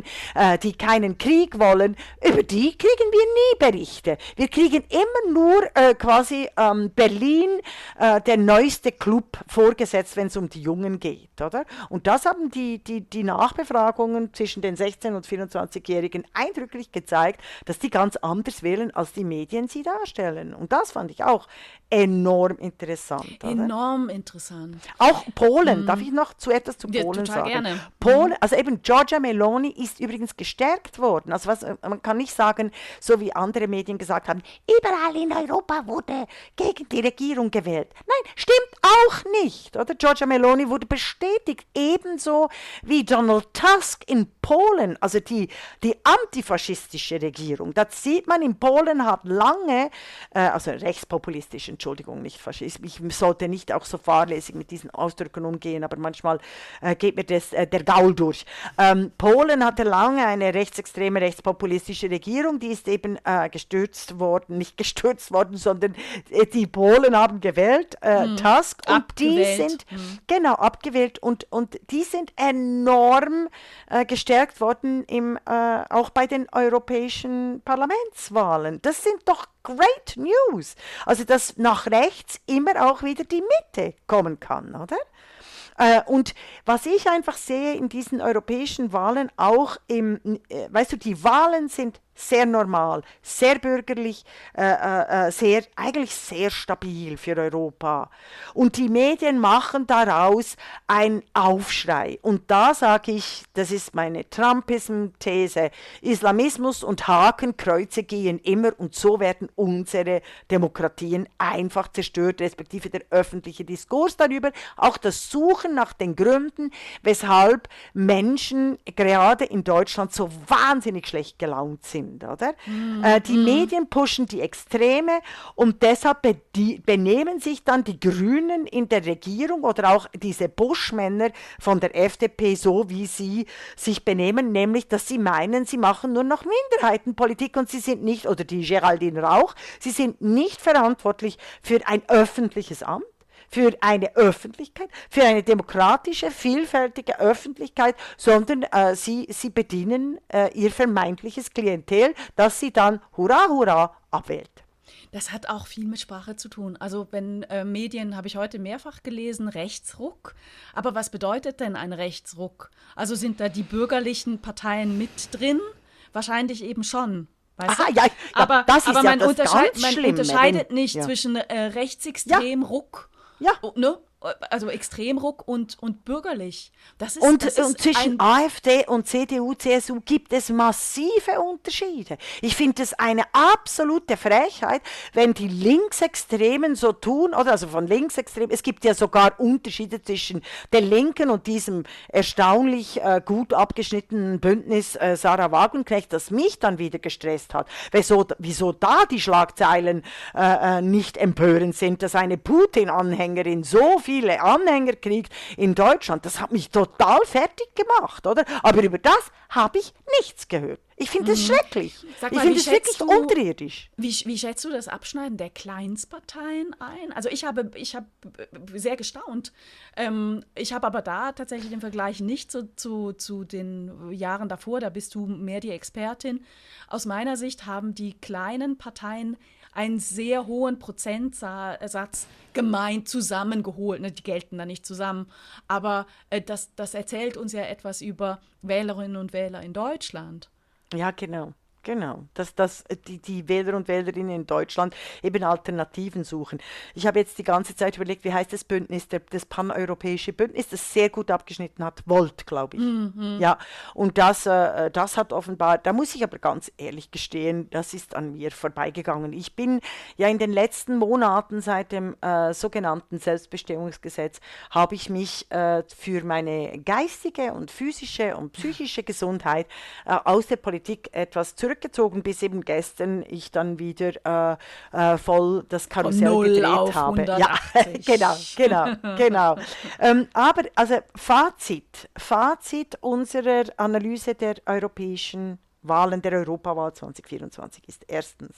äh, die keinen Krieg wollen, über die kriegen wir nie Berichte. Wir kriegen immer nur äh, quasi ähm, Berlin, äh, der neueste Club vorgesetzt, wenn es um die Jungen geht, oder? Und das haben die, die, die Nachbefragungen zwischen den sechzehn- und vierundzwanzigjährigen eindrücklich gezeigt, dass die ganz anders wählen, als die Medien sie darstellen. Und das fand ich auch enorm interessant. Oder? Enorm interessant. Auch Polen, Mm. darf ich noch zu etwas zu Ja, Polen total sagen? gerne. Polen, also eben Giorgia Meloni ist übrigens gestärkt worden. Also was, man kann nicht sagen, so wie andere Medien gesagt haben, überall in Europa wurde gegen die Regierung gewählt. Nein, stimmt auch nicht. Oder? Giorgia Meloni wurde bestätigt, ebenso wie Donald Tusk in Polen, also die, die antifaschistische Regierung. Das sieht man, in Polen hat lange, äh, also rechtspopulistisch, Entschuldigung, nicht Faschismus, ich sollte nicht auch so fahrlässig mit diesen Ausdrücken umgehen, aber manchmal äh, geht mir das, äh, der Gaul durch. Ähm, Polen hatte lange eine rechtsextreme, rechtspopulistische Regierung, die ist eben äh, gestürzt worden, nicht gestürzt worden, sondern äh, die Polen haben gewählt, äh, hm. Tusk, und abgewählt. die sind, hm. genau, abgewählt, und, und die sind enorm äh, gestärkt worden, im, äh, auch bei den europäischen Parlamentswahlen. Das sind doch great news. Also, dass nach rechts immer auch wieder die Mitte kommen kann, oder? Äh, und was ich einfach sehe in diesen europäischen Wahlen, auch im, äh, weißt du, die Wahlen sind sehr normal, sehr bürgerlich, äh, äh, sehr, eigentlich sehr stabil für Europa. Und die Medien machen daraus einen Aufschrei. Und da sage ich, das ist meine Trumpism-These, Islamismus und Hakenkreuze gehen immer, und so werden unsere Demokratien einfach zerstört, respektive der öffentliche Diskurs darüber, auch das Suchen nach den Gründen, weshalb Menschen gerade in Deutschland so wahnsinnig schlecht gelaunt sind. Oder? Mm, äh, die mm. Medien pushen die Extreme, und deshalb be- die benehmen sich dann die Grünen in der Regierung oder auch diese Buschmänner von der F D P so, wie sie sich benehmen, nämlich, dass sie meinen, sie machen nur noch Minderheitenpolitik, und sie sind nicht, oder die Geraldine Rauch, sie sind nicht verantwortlich für ein öffentliches Amt, für eine Öffentlichkeit, für eine demokratische, vielfältige Öffentlichkeit, sondern äh, sie, sie bedienen äh, ihr vermeintliches Klientel, das sie dann hurra, hurra abwählt. Das hat auch viel mit Sprache zu tun. Also wenn äh, Medien, habe ich heute mehrfach gelesen, Rechtsruck. Aber was bedeutet denn ein Rechtsruck? Also sind da die bürgerlichen Parteien mit drin? Wahrscheinlich eben schon. Weißt Aha, du? ja, ja, aber das ist aber ja man, das untersche- man Schlimme, unterscheidet wenn, nicht ja. zwischen äh, Rechtsextremruck, ja. ne? Also Extremruck und, und bürgerlich. Das ist, und, das ist und zwischen AfD und C D U, C S U gibt es massive Unterschiede. Ich finde es eine absolute Frechheit, wenn die Linksextremen so tun, oder also von Linksextremen, es gibt ja sogar Unterschiede zwischen der Linken und diesem erstaunlich äh, gut abgeschnittenen Bündnis äh, Sarah Wagenknecht, das mich dann wieder gestresst hat. Wieso, wieso da die Schlagzeilen äh, äh, nicht empörend sind, dass eine Putin-Anhängerin so viel viele Anhänger kriegt in Deutschland, das hat mich total fertig gemacht, oder? Aber über das habe ich nichts gehört. Ich finde das mhm. schrecklich. Sag ich mal, finde wie es wirklich du, unterirdisch. Wie, wie schätzt du das Abschneiden der Kleinstparteien ein? Also ich habe, ich habe sehr gestaunt. Ähm, ich habe aber da tatsächlich den Vergleich nicht so, zu, zu den Jahren davor, da bist du mehr die Expertin. Aus meiner Sicht haben die kleinen Parteien einen sehr hohen Prozentsatz gemeint zusammengeholt. Ne, die gelten da nicht zusammen. Aber äh, das, das erzählt uns ja etwas über Wählerinnen und Wähler in Deutschland. Ja, genau. Genau, dass, dass die, die Wähler und Wählerinnen in Deutschland eben Alternativen suchen. Ich habe jetzt die ganze Zeit überlegt, wie heißt das Bündnis, der, das paneuropäische Bündnis, das sehr gut abgeschnitten hat, Volt, glaube ich. Mhm. Ja, und das, äh, das hat offenbar, da muss ich aber ganz ehrlich gestehen, das ist an mir vorbeigegangen. Ich bin ja in den letzten Monaten seit dem äh, sogenannten Selbstbestimmungsgesetz, habe ich mich äh, für meine geistige und physische und psychische Gesundheit äh, aus der Politik etwas zurück gezogen, bis eben gestern ich dann wieder äh, äh, voll das Karussell Von null gedreht auf habe. hundertachtzig. Ja, genau, genau, genau. ähm, aber also Fazit, Fazit unserer Analyse der europäischen Wahlen, der Europawahl zwanzig vierundzwanzig ist erstens: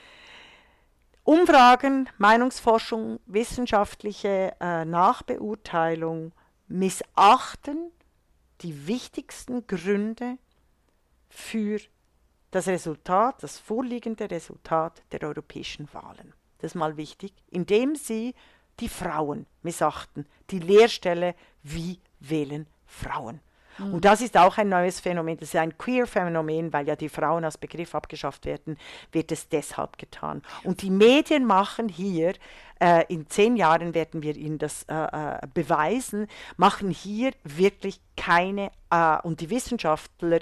Umfragen, Meinungsforschung, wissenschaftliche äh, Nachbeurteilung missachten die wichtigsten Gründe für das Resultat, das vorliegende Resultat der europäischen Wahlen. Das ist mal wichtig, indem sie die Frauen missachten. Die Leerstelle, wie wählen Frauen? Mhm. Und das ist auch ein neues Phänomen, das ist ein Queer-Phänomen, weil ja die Frauen als Begriff abgeschafft werden, wird es deshalb getan. Und die Medien machen hier, äh, in zehn Jahren werden wir Ihnen das äh, äh, beweisen, machen hier wirklich keine, äh, und die Wissenschaftler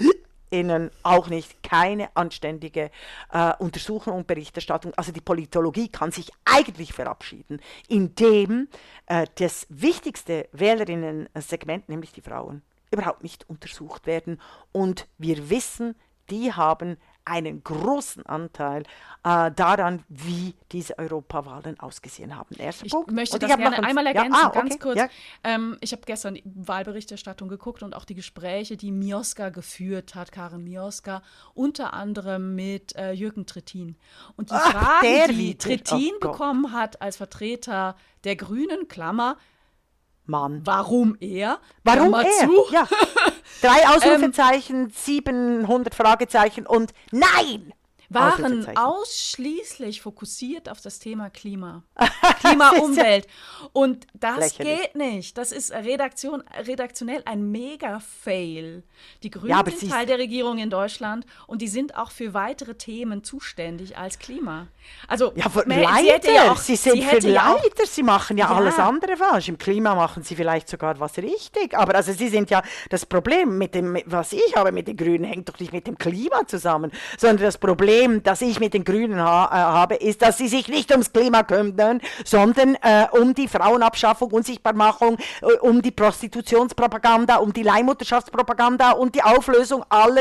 Ihnen auch nicht keine anständige äh, Untersuchung und Berichterstattung. Also die Politologie kann sich eigentlich verabschieden, indem äh, das wichtigste Wählerinnen-Segment, nämlich die Frauen, überhaupt nicht untersucht werden. Und wir wissen, die haben einen großen Anteil äh, daran, wie diese Europawahlen ausgesehen haben. Erster ich Punkt. möchte und das ich gerne einmal ergänzen, ja, ah, okay, ganz kurz. Ja. Ähm, ich habe gestern die Wahlberichterstattung geguckt und auch die Gespräche, die Mioska geführt hat, Karin Mioska, unter anderem mit äh, Jürgen Trittin. Und die Ach, Frage, die wieder. Trittin Oh bekommen hat als Vertreter der Grünen, Klammer, Mann. warum er? Warum Klammer er? Zu. Ja. Drei Ausrufezeichen, ähm, siebenhundert Fragezeichen und nein! Waren ausschließlich fokussiert auf das Thema Klima. Klima, Umwelt. Und das lächerlich. Geht nicht. Das ist Redaktion, redaktionell ein Mega-Fail. Die Grünen Ja, sind Teil der Regierung in Deutschland und die sind auch für weitere Themen zuständig als Klima. Also, ja, für man, Leiter, sie, hätte ja auch, sie sind sie für ja auch, Leiter, sie machen ja, ja alles andere falsch. Im Klima machen sie vielleicht sogar was richtig. Aber also sie sind ja, das Problem, mit dem, was ich habe mit den Grünen, hängt doch nicht mit dem Klima zusammen, sondern das Problem, das ich mit den Grünen ha- äh, habe, ist, dass sie sich nicht ums Klima kümmern, sondern äh, um die Frauenabschaffung, Unsichtbarmachung, äh, um die Prostitutionspropaganda, um die Leihmutterschaftspropaganda und die Auflösung aller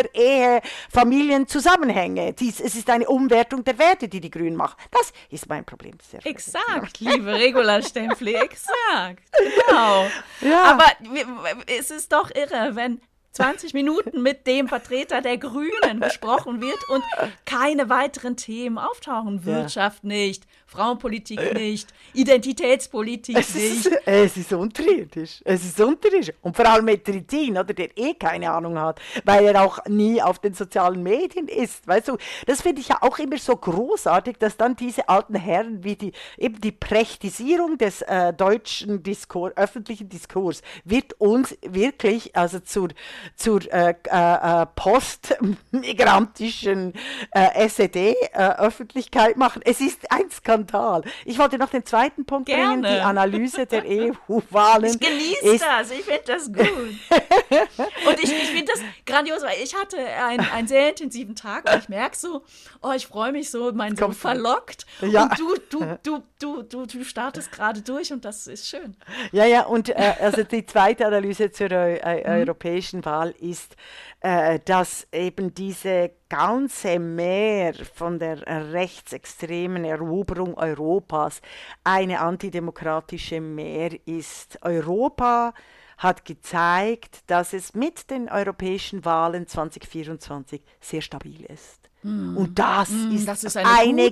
Ehe-Familienzusammenhänge. Dies, es ist eine Umwertung der Werte, die die Grünen machen. Das ist mein Problem. Sehr exakt, liebe Regula Stempfli, exakt, genau. Ja. Aber es ist doch irre, wenn zwanzig Minuten mit dem Vertreter der Grünen gesprochen wird und keine weiteren Themen auftauchen. Wirtschaft ja. nicht, Frauenpolitik nicht, Identitätspolitik es nicht. Ist, es ist unterirdisch. Es ist unterirdisch. Und vor allem mit Trittin, oder, der eh keine Ahnung hat, weil er auch nie auf den sozialen Medien ist. Weißt du, das finde ich ja auch immer so großartig, dass dann diese alten Herren wie die, eben die Prächtisierung des äh, deutschen Diskurs, öffentlichen Diskurs wird uns wirklich, also zur zur äh, äh, postmigrantischen äh, S E D-Öffentlichkeit äh, machen. Es ist ein Skandal. Ich wollte noch den zweiten Punkt Gerne. bringen, die Analyse der E U-Wahlen. Ich genieße das, ich finde das gut. Und ich, ich finde das grandios, weil ich hatte einen, einen sehr intensiven Tag und ich merke so, oh, ich freue mich so, mein Sohn verlockt. Ja. Und du, du, du, du, du, du startest gerade durch und das ist schön. Ja, ja, und äh, also die zweite Analyse zur äh, äh, europäischen Wahl ist, äh, dass eben diese ganze Mehr von der rechtsextremen Eroberung Europas eine antidemokratische Mehr ist. Europa hat gezeigt, dass es mit den europäischen Wahlen zwanzig vierundzwanzig sehr stabil ist. Mm. Und das, mm, ist das ist eine, eine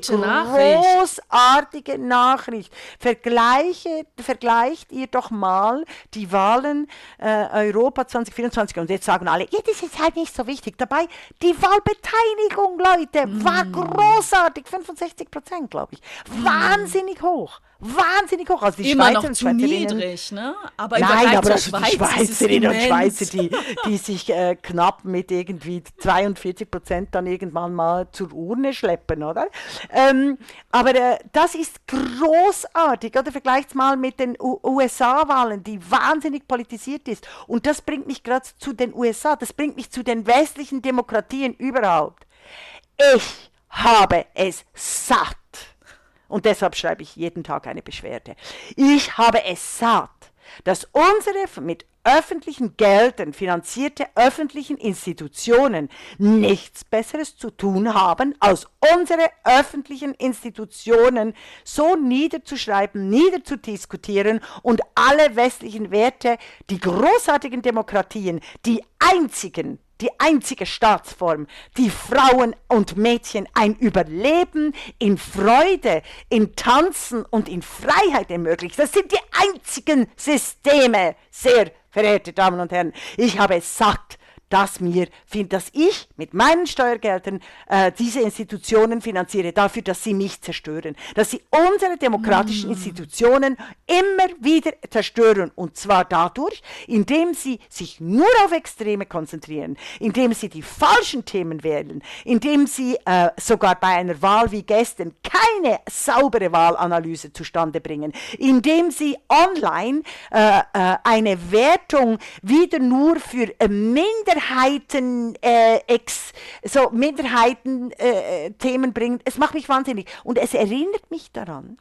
großartige Nachricht. Vergleiche, vergleicht ihr doch mal die Wahlen äh, Europa zwanzig vierundzwanzig und jetzt sagen alle, ja, das ist halt nicht so wichtig. Dabei, die Wahlbeteiligung, Leute, mm. war großartig, fünfundsechzig Prozent, glaube ich. Mm. Wahnsinnig hoch. Wahnsinnig hoch. Also die Immer Schweizer noch zu niedrig, ne? Aber Nein, aber also die Schweizerinnen und Schweizer, die, die sich äh, knapp mit irgendwie zweiundvierzig Prozent dann irgendwann mal zur Urne schleppen, oder? Ähm, aber äh, das ist großartig, oder? Vergleicht mal mit den U S A-Wahlen, die wahnsinnig politisiert ist. Und das bringt mich gerade zu den U S A, das bringt mich zu den westlichen Demokratien überhaupt. Ich habe es satt. Und deshalb schreibe ich jeden Tag eine Beschwerde. Ich habe es satt, dass unsere mit öffentlichen Geldern finanzierte öffentlichen Institutionen nichts Besseres zu tun haben, als unsere öffentlichen Institutionen so niederzuschreiben, niederzudiskutieren und alle westlichen Werte, die großartigen Demokratien, die einzigen, die einzige Staatsform, die Frauen und Mädchen ein Überleben in Freude, in Tanzen und in Freiheit ermöglicht. Das sind die einzigen Systeme, sehr verehrte Damen und Herren. Ich habe es satt, dass, mir, dass ich mit meinen Steuergeldern äh, diese Institutionen finanziere, dafür, dass sie mich zerstören. Dass sie unsere demokratischen mm. Institutionen immer wieder zerstören. Und zwar dadurch, indem sie sich nur auf Extreme konzentrieren, indem sie die falschen Themen wählen, indem sie äh, sogar bei einer Wahl wie gestern keine saubere Wahlanalyse zustande bringen, indem sie online äh, äh, eine Wertung wieder nur für äh, Minderheiten, äh, ex, so Minderheiten äh, Themen bringt. Es macht mich wahnsinnig. Und es erinnert mich daran,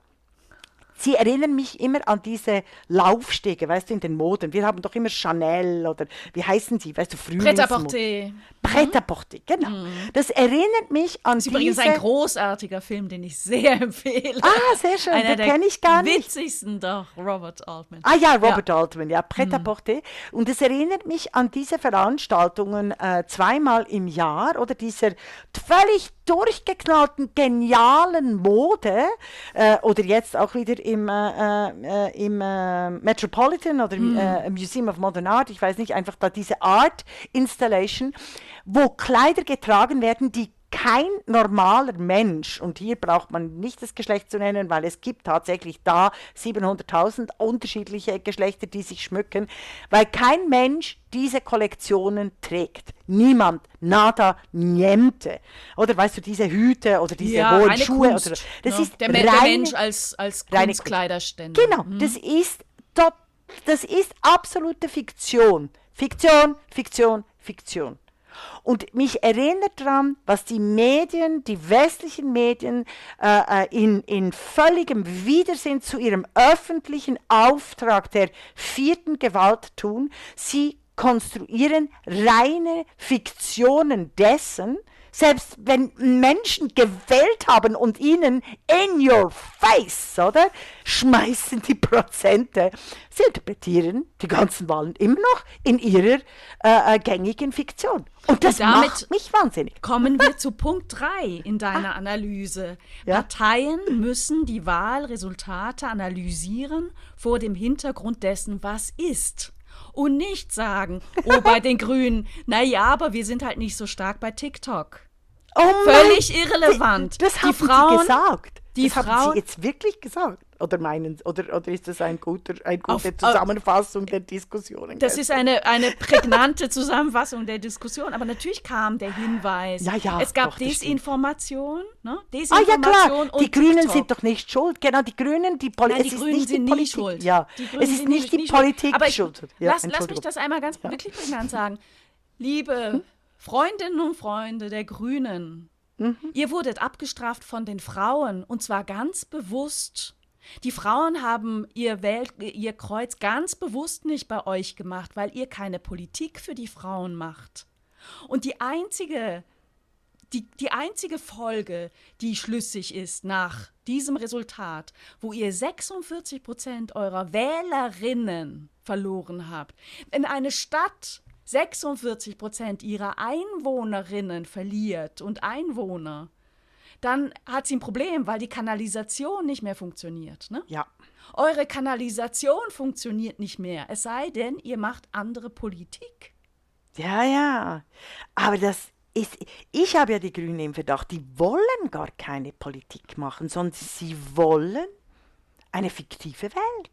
Sie erinnern mich immer an diese Laufstege, weißt du, in den Moden. Wir haben doch immer Chanel oder wie heißen sie, weißt du, Prêt-à-porter. Prêt-à-porter, genau. Mhm. Das erinnert mich an diese... Das ist übrigens ein großartiger Film, den ich sehr empfehle. Ah, sehr schön, Einer den kenne ich gar nicht. Witzigsten doch, Robert Altman. Ah ja, Robert ja. Altman, ja, Prêt-à-porter. Mhm. Und es erinnert mich an diese Veranstaltungen äh, zweimal im Jahr oder dieser völlig durchgeknallten, genialen Mode äh, oder jetzt auch wieder im, äh, äh, im äh, Metropolitan oder mm. äh, Museum of Modern Art, ich weiß nicht, einfach da diese Art Installation, wo Kleider getragen werden, die kein normaler Mensch, und hier braucht man nicht das Geschlecht zu nennen, weil es gibt tatsächlich da siebenhunderttausend unterschiedliche Geschlechter, die sich schmücken, weil kein Mensch diese Kollektionen trägt. Niemand, nada, niente. Oder weißt du, diese Hüte oder diese ja, hohen Schuhe. Kunst, oder, das ne? ist der, reine, der Mensch als, als Kunstkleiderständer. Genau, mhm. das ist tot, das ist absolute Fiktion. Fiktion, Fiktion, Fiktion. Und mich erinnert daran, was die Medien, die westlichen Medien äh, in, in völligem Widersinn zu ihrem öffentlichen Auftrag der vierten Gewalt tun. Sie konstruieren reine Fiktionen dessen, selbst wenn Menschen gewählt haben und ihnen in your face, oder, schmeißen die Prozente. Sie interpretieren die ganzen Wahlen immer noch in ihrer äh, gängigen Fiktion. Und das und macht mich wahnsinnig. Kommen wir zu Punkt drei in deiner ah. Analyse. Ja? Parteien müssen die Wahlresultate analysieren vor dem Hintergrund dessen, was ist. Und nicht sagen, oh, bei den Grünen, naja, aber wir sind halt nicht so stark bei TikTok. Oh Völlig mein, irrelevant. Das die haben Frauen, Sie gesagt. Die das Frauen, haben Sie jetzt wirklich gesagt? Oder meinen oder, oder ist das ein guter, eine gute auf, Zusammenfassung auf, der Diskussionen? Das ist eine, eine prägnante Zusammenfassung der Diskussion. Aber natürlich kam der Hinweis. Ja, ja, es gab doch, Desinformation. Ne? Desinformation. Ah ja, klar. Und die Grünen TikTok. Sind doch nicht schuld. Genau, die Grünen, die Poli- Nein, die es Grünen ist nicht sind die nicht schuld. Ja, es ist nicht die nicht Politik aber ich, schuld. Ja, lass, lass mich das einmal ganz ja. wirklich prägnant sagen. Liebe hm? Freundinnen und Freunde der Grünen, mhm. ihr wurdet abgestraft von den Frauen, und zwar ganz bewusst. Die Frauen haben ihr, Welt, ihr Kreuz ganz bewusst nicht bei euch gemacht, weil ihr keine Politik für die Frauen macht. Und die einzige, die, die einzige Folge, die schlüssig ist nach diesem Resultat, wo ihr sechsundvierzig Prozent eurer Wählerinnen verloren habt, wenn eine Stadt sechsundvierzig Prozent ihrer Einwohnerinnen verliert und Einwohner, dann hat sie ein Problem, weil die Kanalisation nicht mehr funktioniert. Ne? Ja. Eure Kanalisation funktioniert nicht mehr, es sei denn, ihr macht andere Politik. Ja, ja. Aber das ist, ich habe ja die Grünen im Verdacht, die wollen gar keine Politik machen, sondern sie wollen eine fiktive Welt.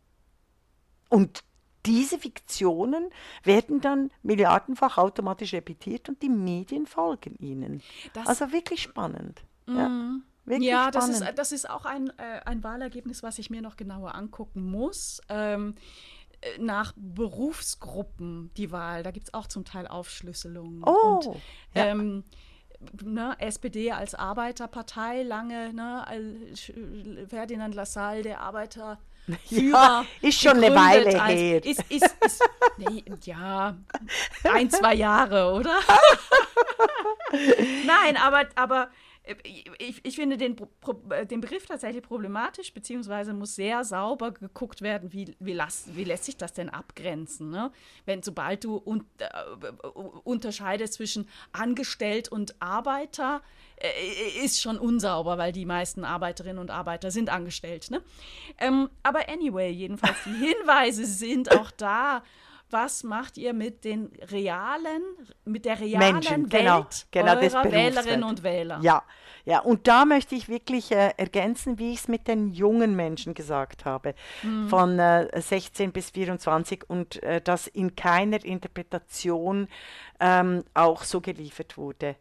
Und diese Fiktionen werden dann milliardenfach automatisch repetiert und die Medien folgen ihnen. Das, also wirklich spannend. Mm, ja, wirklich ja spannend. Das, ist, das ist auch ein, äh, ein Wahlergebnis, was ich mir noch genauer angucken muss. Ähm, nach Berufsgruppen die Wahl, da gibt es auch zum Teil Aufschlüsselungen. Oh, und, ja. ähm, Ne, S P D als Arbeiterpartei, lange, ne, Ferdinand Lassalle, der Arbeiter. Ja, ist schon eine Weile als, her. Ist, ist, ist, nee, ja, ein, zwei Jahre, oder? Nein, aber, aber ich, ich finde den, den Begriff tatsächlich problematisch, beziehungsweise muss sehr sauber geguckt werden, wie, wie, las, wie lässt sich das denn abgrenzen, ne? Wenn sobald du un, äh, unterscheidest zwischen Angestellt und Arbeiter, äh, ist schon unsauber, weil die meisten Arbeiterinnen und Arbeiter sind angestellt, ne? Ähm, aber anyway, jedenfalls, die Hinweise sind auch da, was macht ihr mit den realen, mit der realen Menschen, Welt genau, genau, des eurer Berufswelt. Wählerinnen und Wähler? Ja, ja, und da möchte ich wirklich äh, ergänzen, wie ich es mit den jungen Menschen gesagt habe, mhm. von äh, sechzehn bis vierundzwanzig und äh, das in keiner Interpretation ähm, auch so geliefert wurde.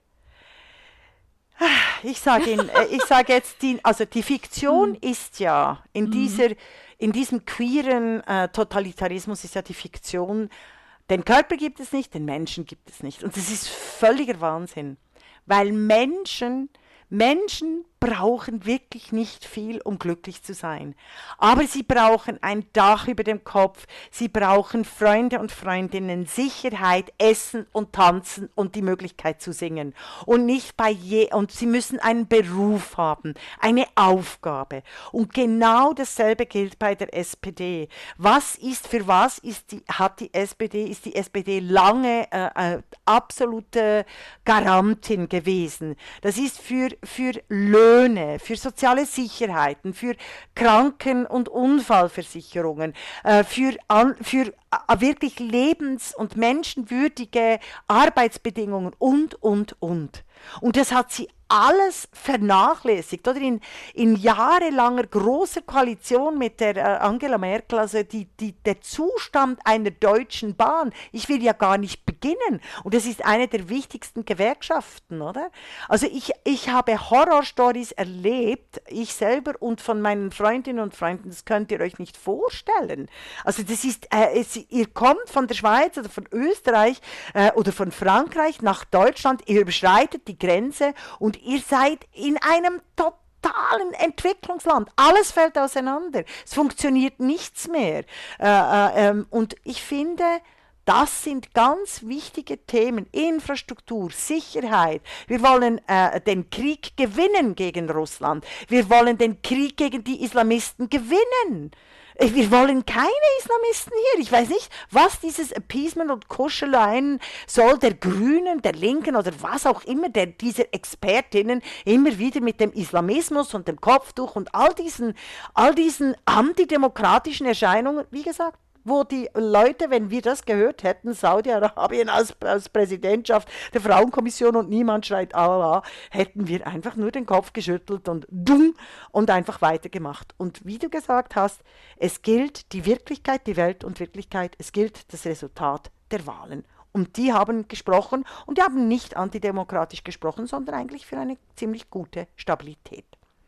Ich sage Ihnen, äh, ich sage jetzt, die, also die Fiktion mhm. ist ja in mhm. dieser, in diesem queeren äh, Totalitarismus ist ja die Fiktion, den Körper gibt es nicht, den Menschen gibt es nicht. Und das ist völliger Wahnsinn, weil Menschen, Menschen brauchen wirklich nicht viel, um glücklich zu sein. Aber sie brauchen ein Dach über dem Kopf, sie brauchen Freunde und Freundinnen, Sicherheit, Essen und Tanzen und die Möglichkeit zu singen. Und nicht bei je, und sie müssen einen Beruf haben, eine Aufgabe. Und genau dasselbe gilt bei der S P D. Was ist, für was ist die, hat die S P D, ist die S P D lange äh, äh, absolute Garantin gewesen. Das ist für, für Löhne, für soziale Sicherheiten, für Kranken- und Unfallversicherungen, äh, für, an, für äh, wirklich lebens- und menschenwürdige Arbeitsbedingungen und, und, und. Und das hat sie alles vernachlässigt, oder in, in jahrelanger großer Koalition mit der äh, Angela Merkel, also die, die, der Zustand einer Deutschen Bahn, ich will ja gar nicht beginnen, und das ist eine der wichtigsten Gewerkschaften, oder? Also ich, ich habe Horrorstories erlebt, ich selber und von meinen Freundinnen und Freunden, das könnt ihr euch nicht vorstellen. Also das ist, äh, es, ihr kommt von der Schweiz oder von Österreich äh, oder von Frankreich nach Deutschland, ihr überschreitet die Grenze und ihr seid in einem totalen Entwicklungsland. Alles fällt auseinander. Es funktioniert nichts mehr. Äh, äh, ähm, und ich finde, das sind ganz wichtige Themen. Infrastruktur, Sicherheit. Wir wollen äh, den Krieg gewinnen gegen Russland. Wir wollen den Krieg gegen die Islamisten gewinnen. Wir wollen keine Islamisten hier. Ich weiß nicht, was dieses Appeasement und Kuscheleien soll, der Grünen, der Linken oder was auch immer, der, dieser Expertinnen immer wieder mit dem Islamismus und dem Kopftuch und all diesen, all diesen antidemokratischen Erscheinungen, wie gesagt, wo die Leute, wenn wir das gehört hätten, Saudi-Arabien als, als Präsidentschaft der Frauenkommission und niemand schreit Allah, hätten wir einfach nur den Kopf geschüttelt und dumm und einfach weitergemacht. Und wie du gesagt hast, es gilt die Wirklichkeit, die Welt und Wirklichkeit, es gilt das Resultat der Wahlen. Und die haben gesprochen und die haben nicht antidemokratisch gesprochen, sondern eigentlich für eine ziemlich gute Stabilität.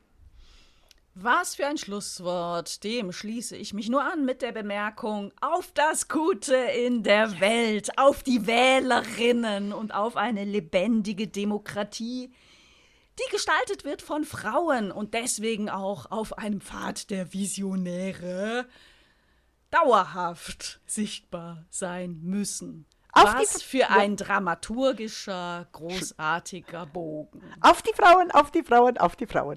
Was für ein Schlusswort, dem schließe ich mich nur an mit der Bemerkung, auf das Gute in der Welt, auf die Wählerinnen und auf eine lebendige Demokratie, die gestaltet wird von Frauen und deswegen auch auf einem Pfad der Visionäre dauerhaft sichtbar sein müssen. Auf Was die, für ein ja. dramaturgischer, großartiger Bogen. Auf die Frauen, auf die Frauen, auf die Frauen.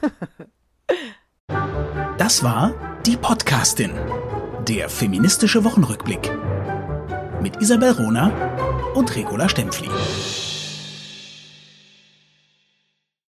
Das war Die Podcastin, der feministische Wochenrückblick mit Isabel Rohner und Regula Stempfli.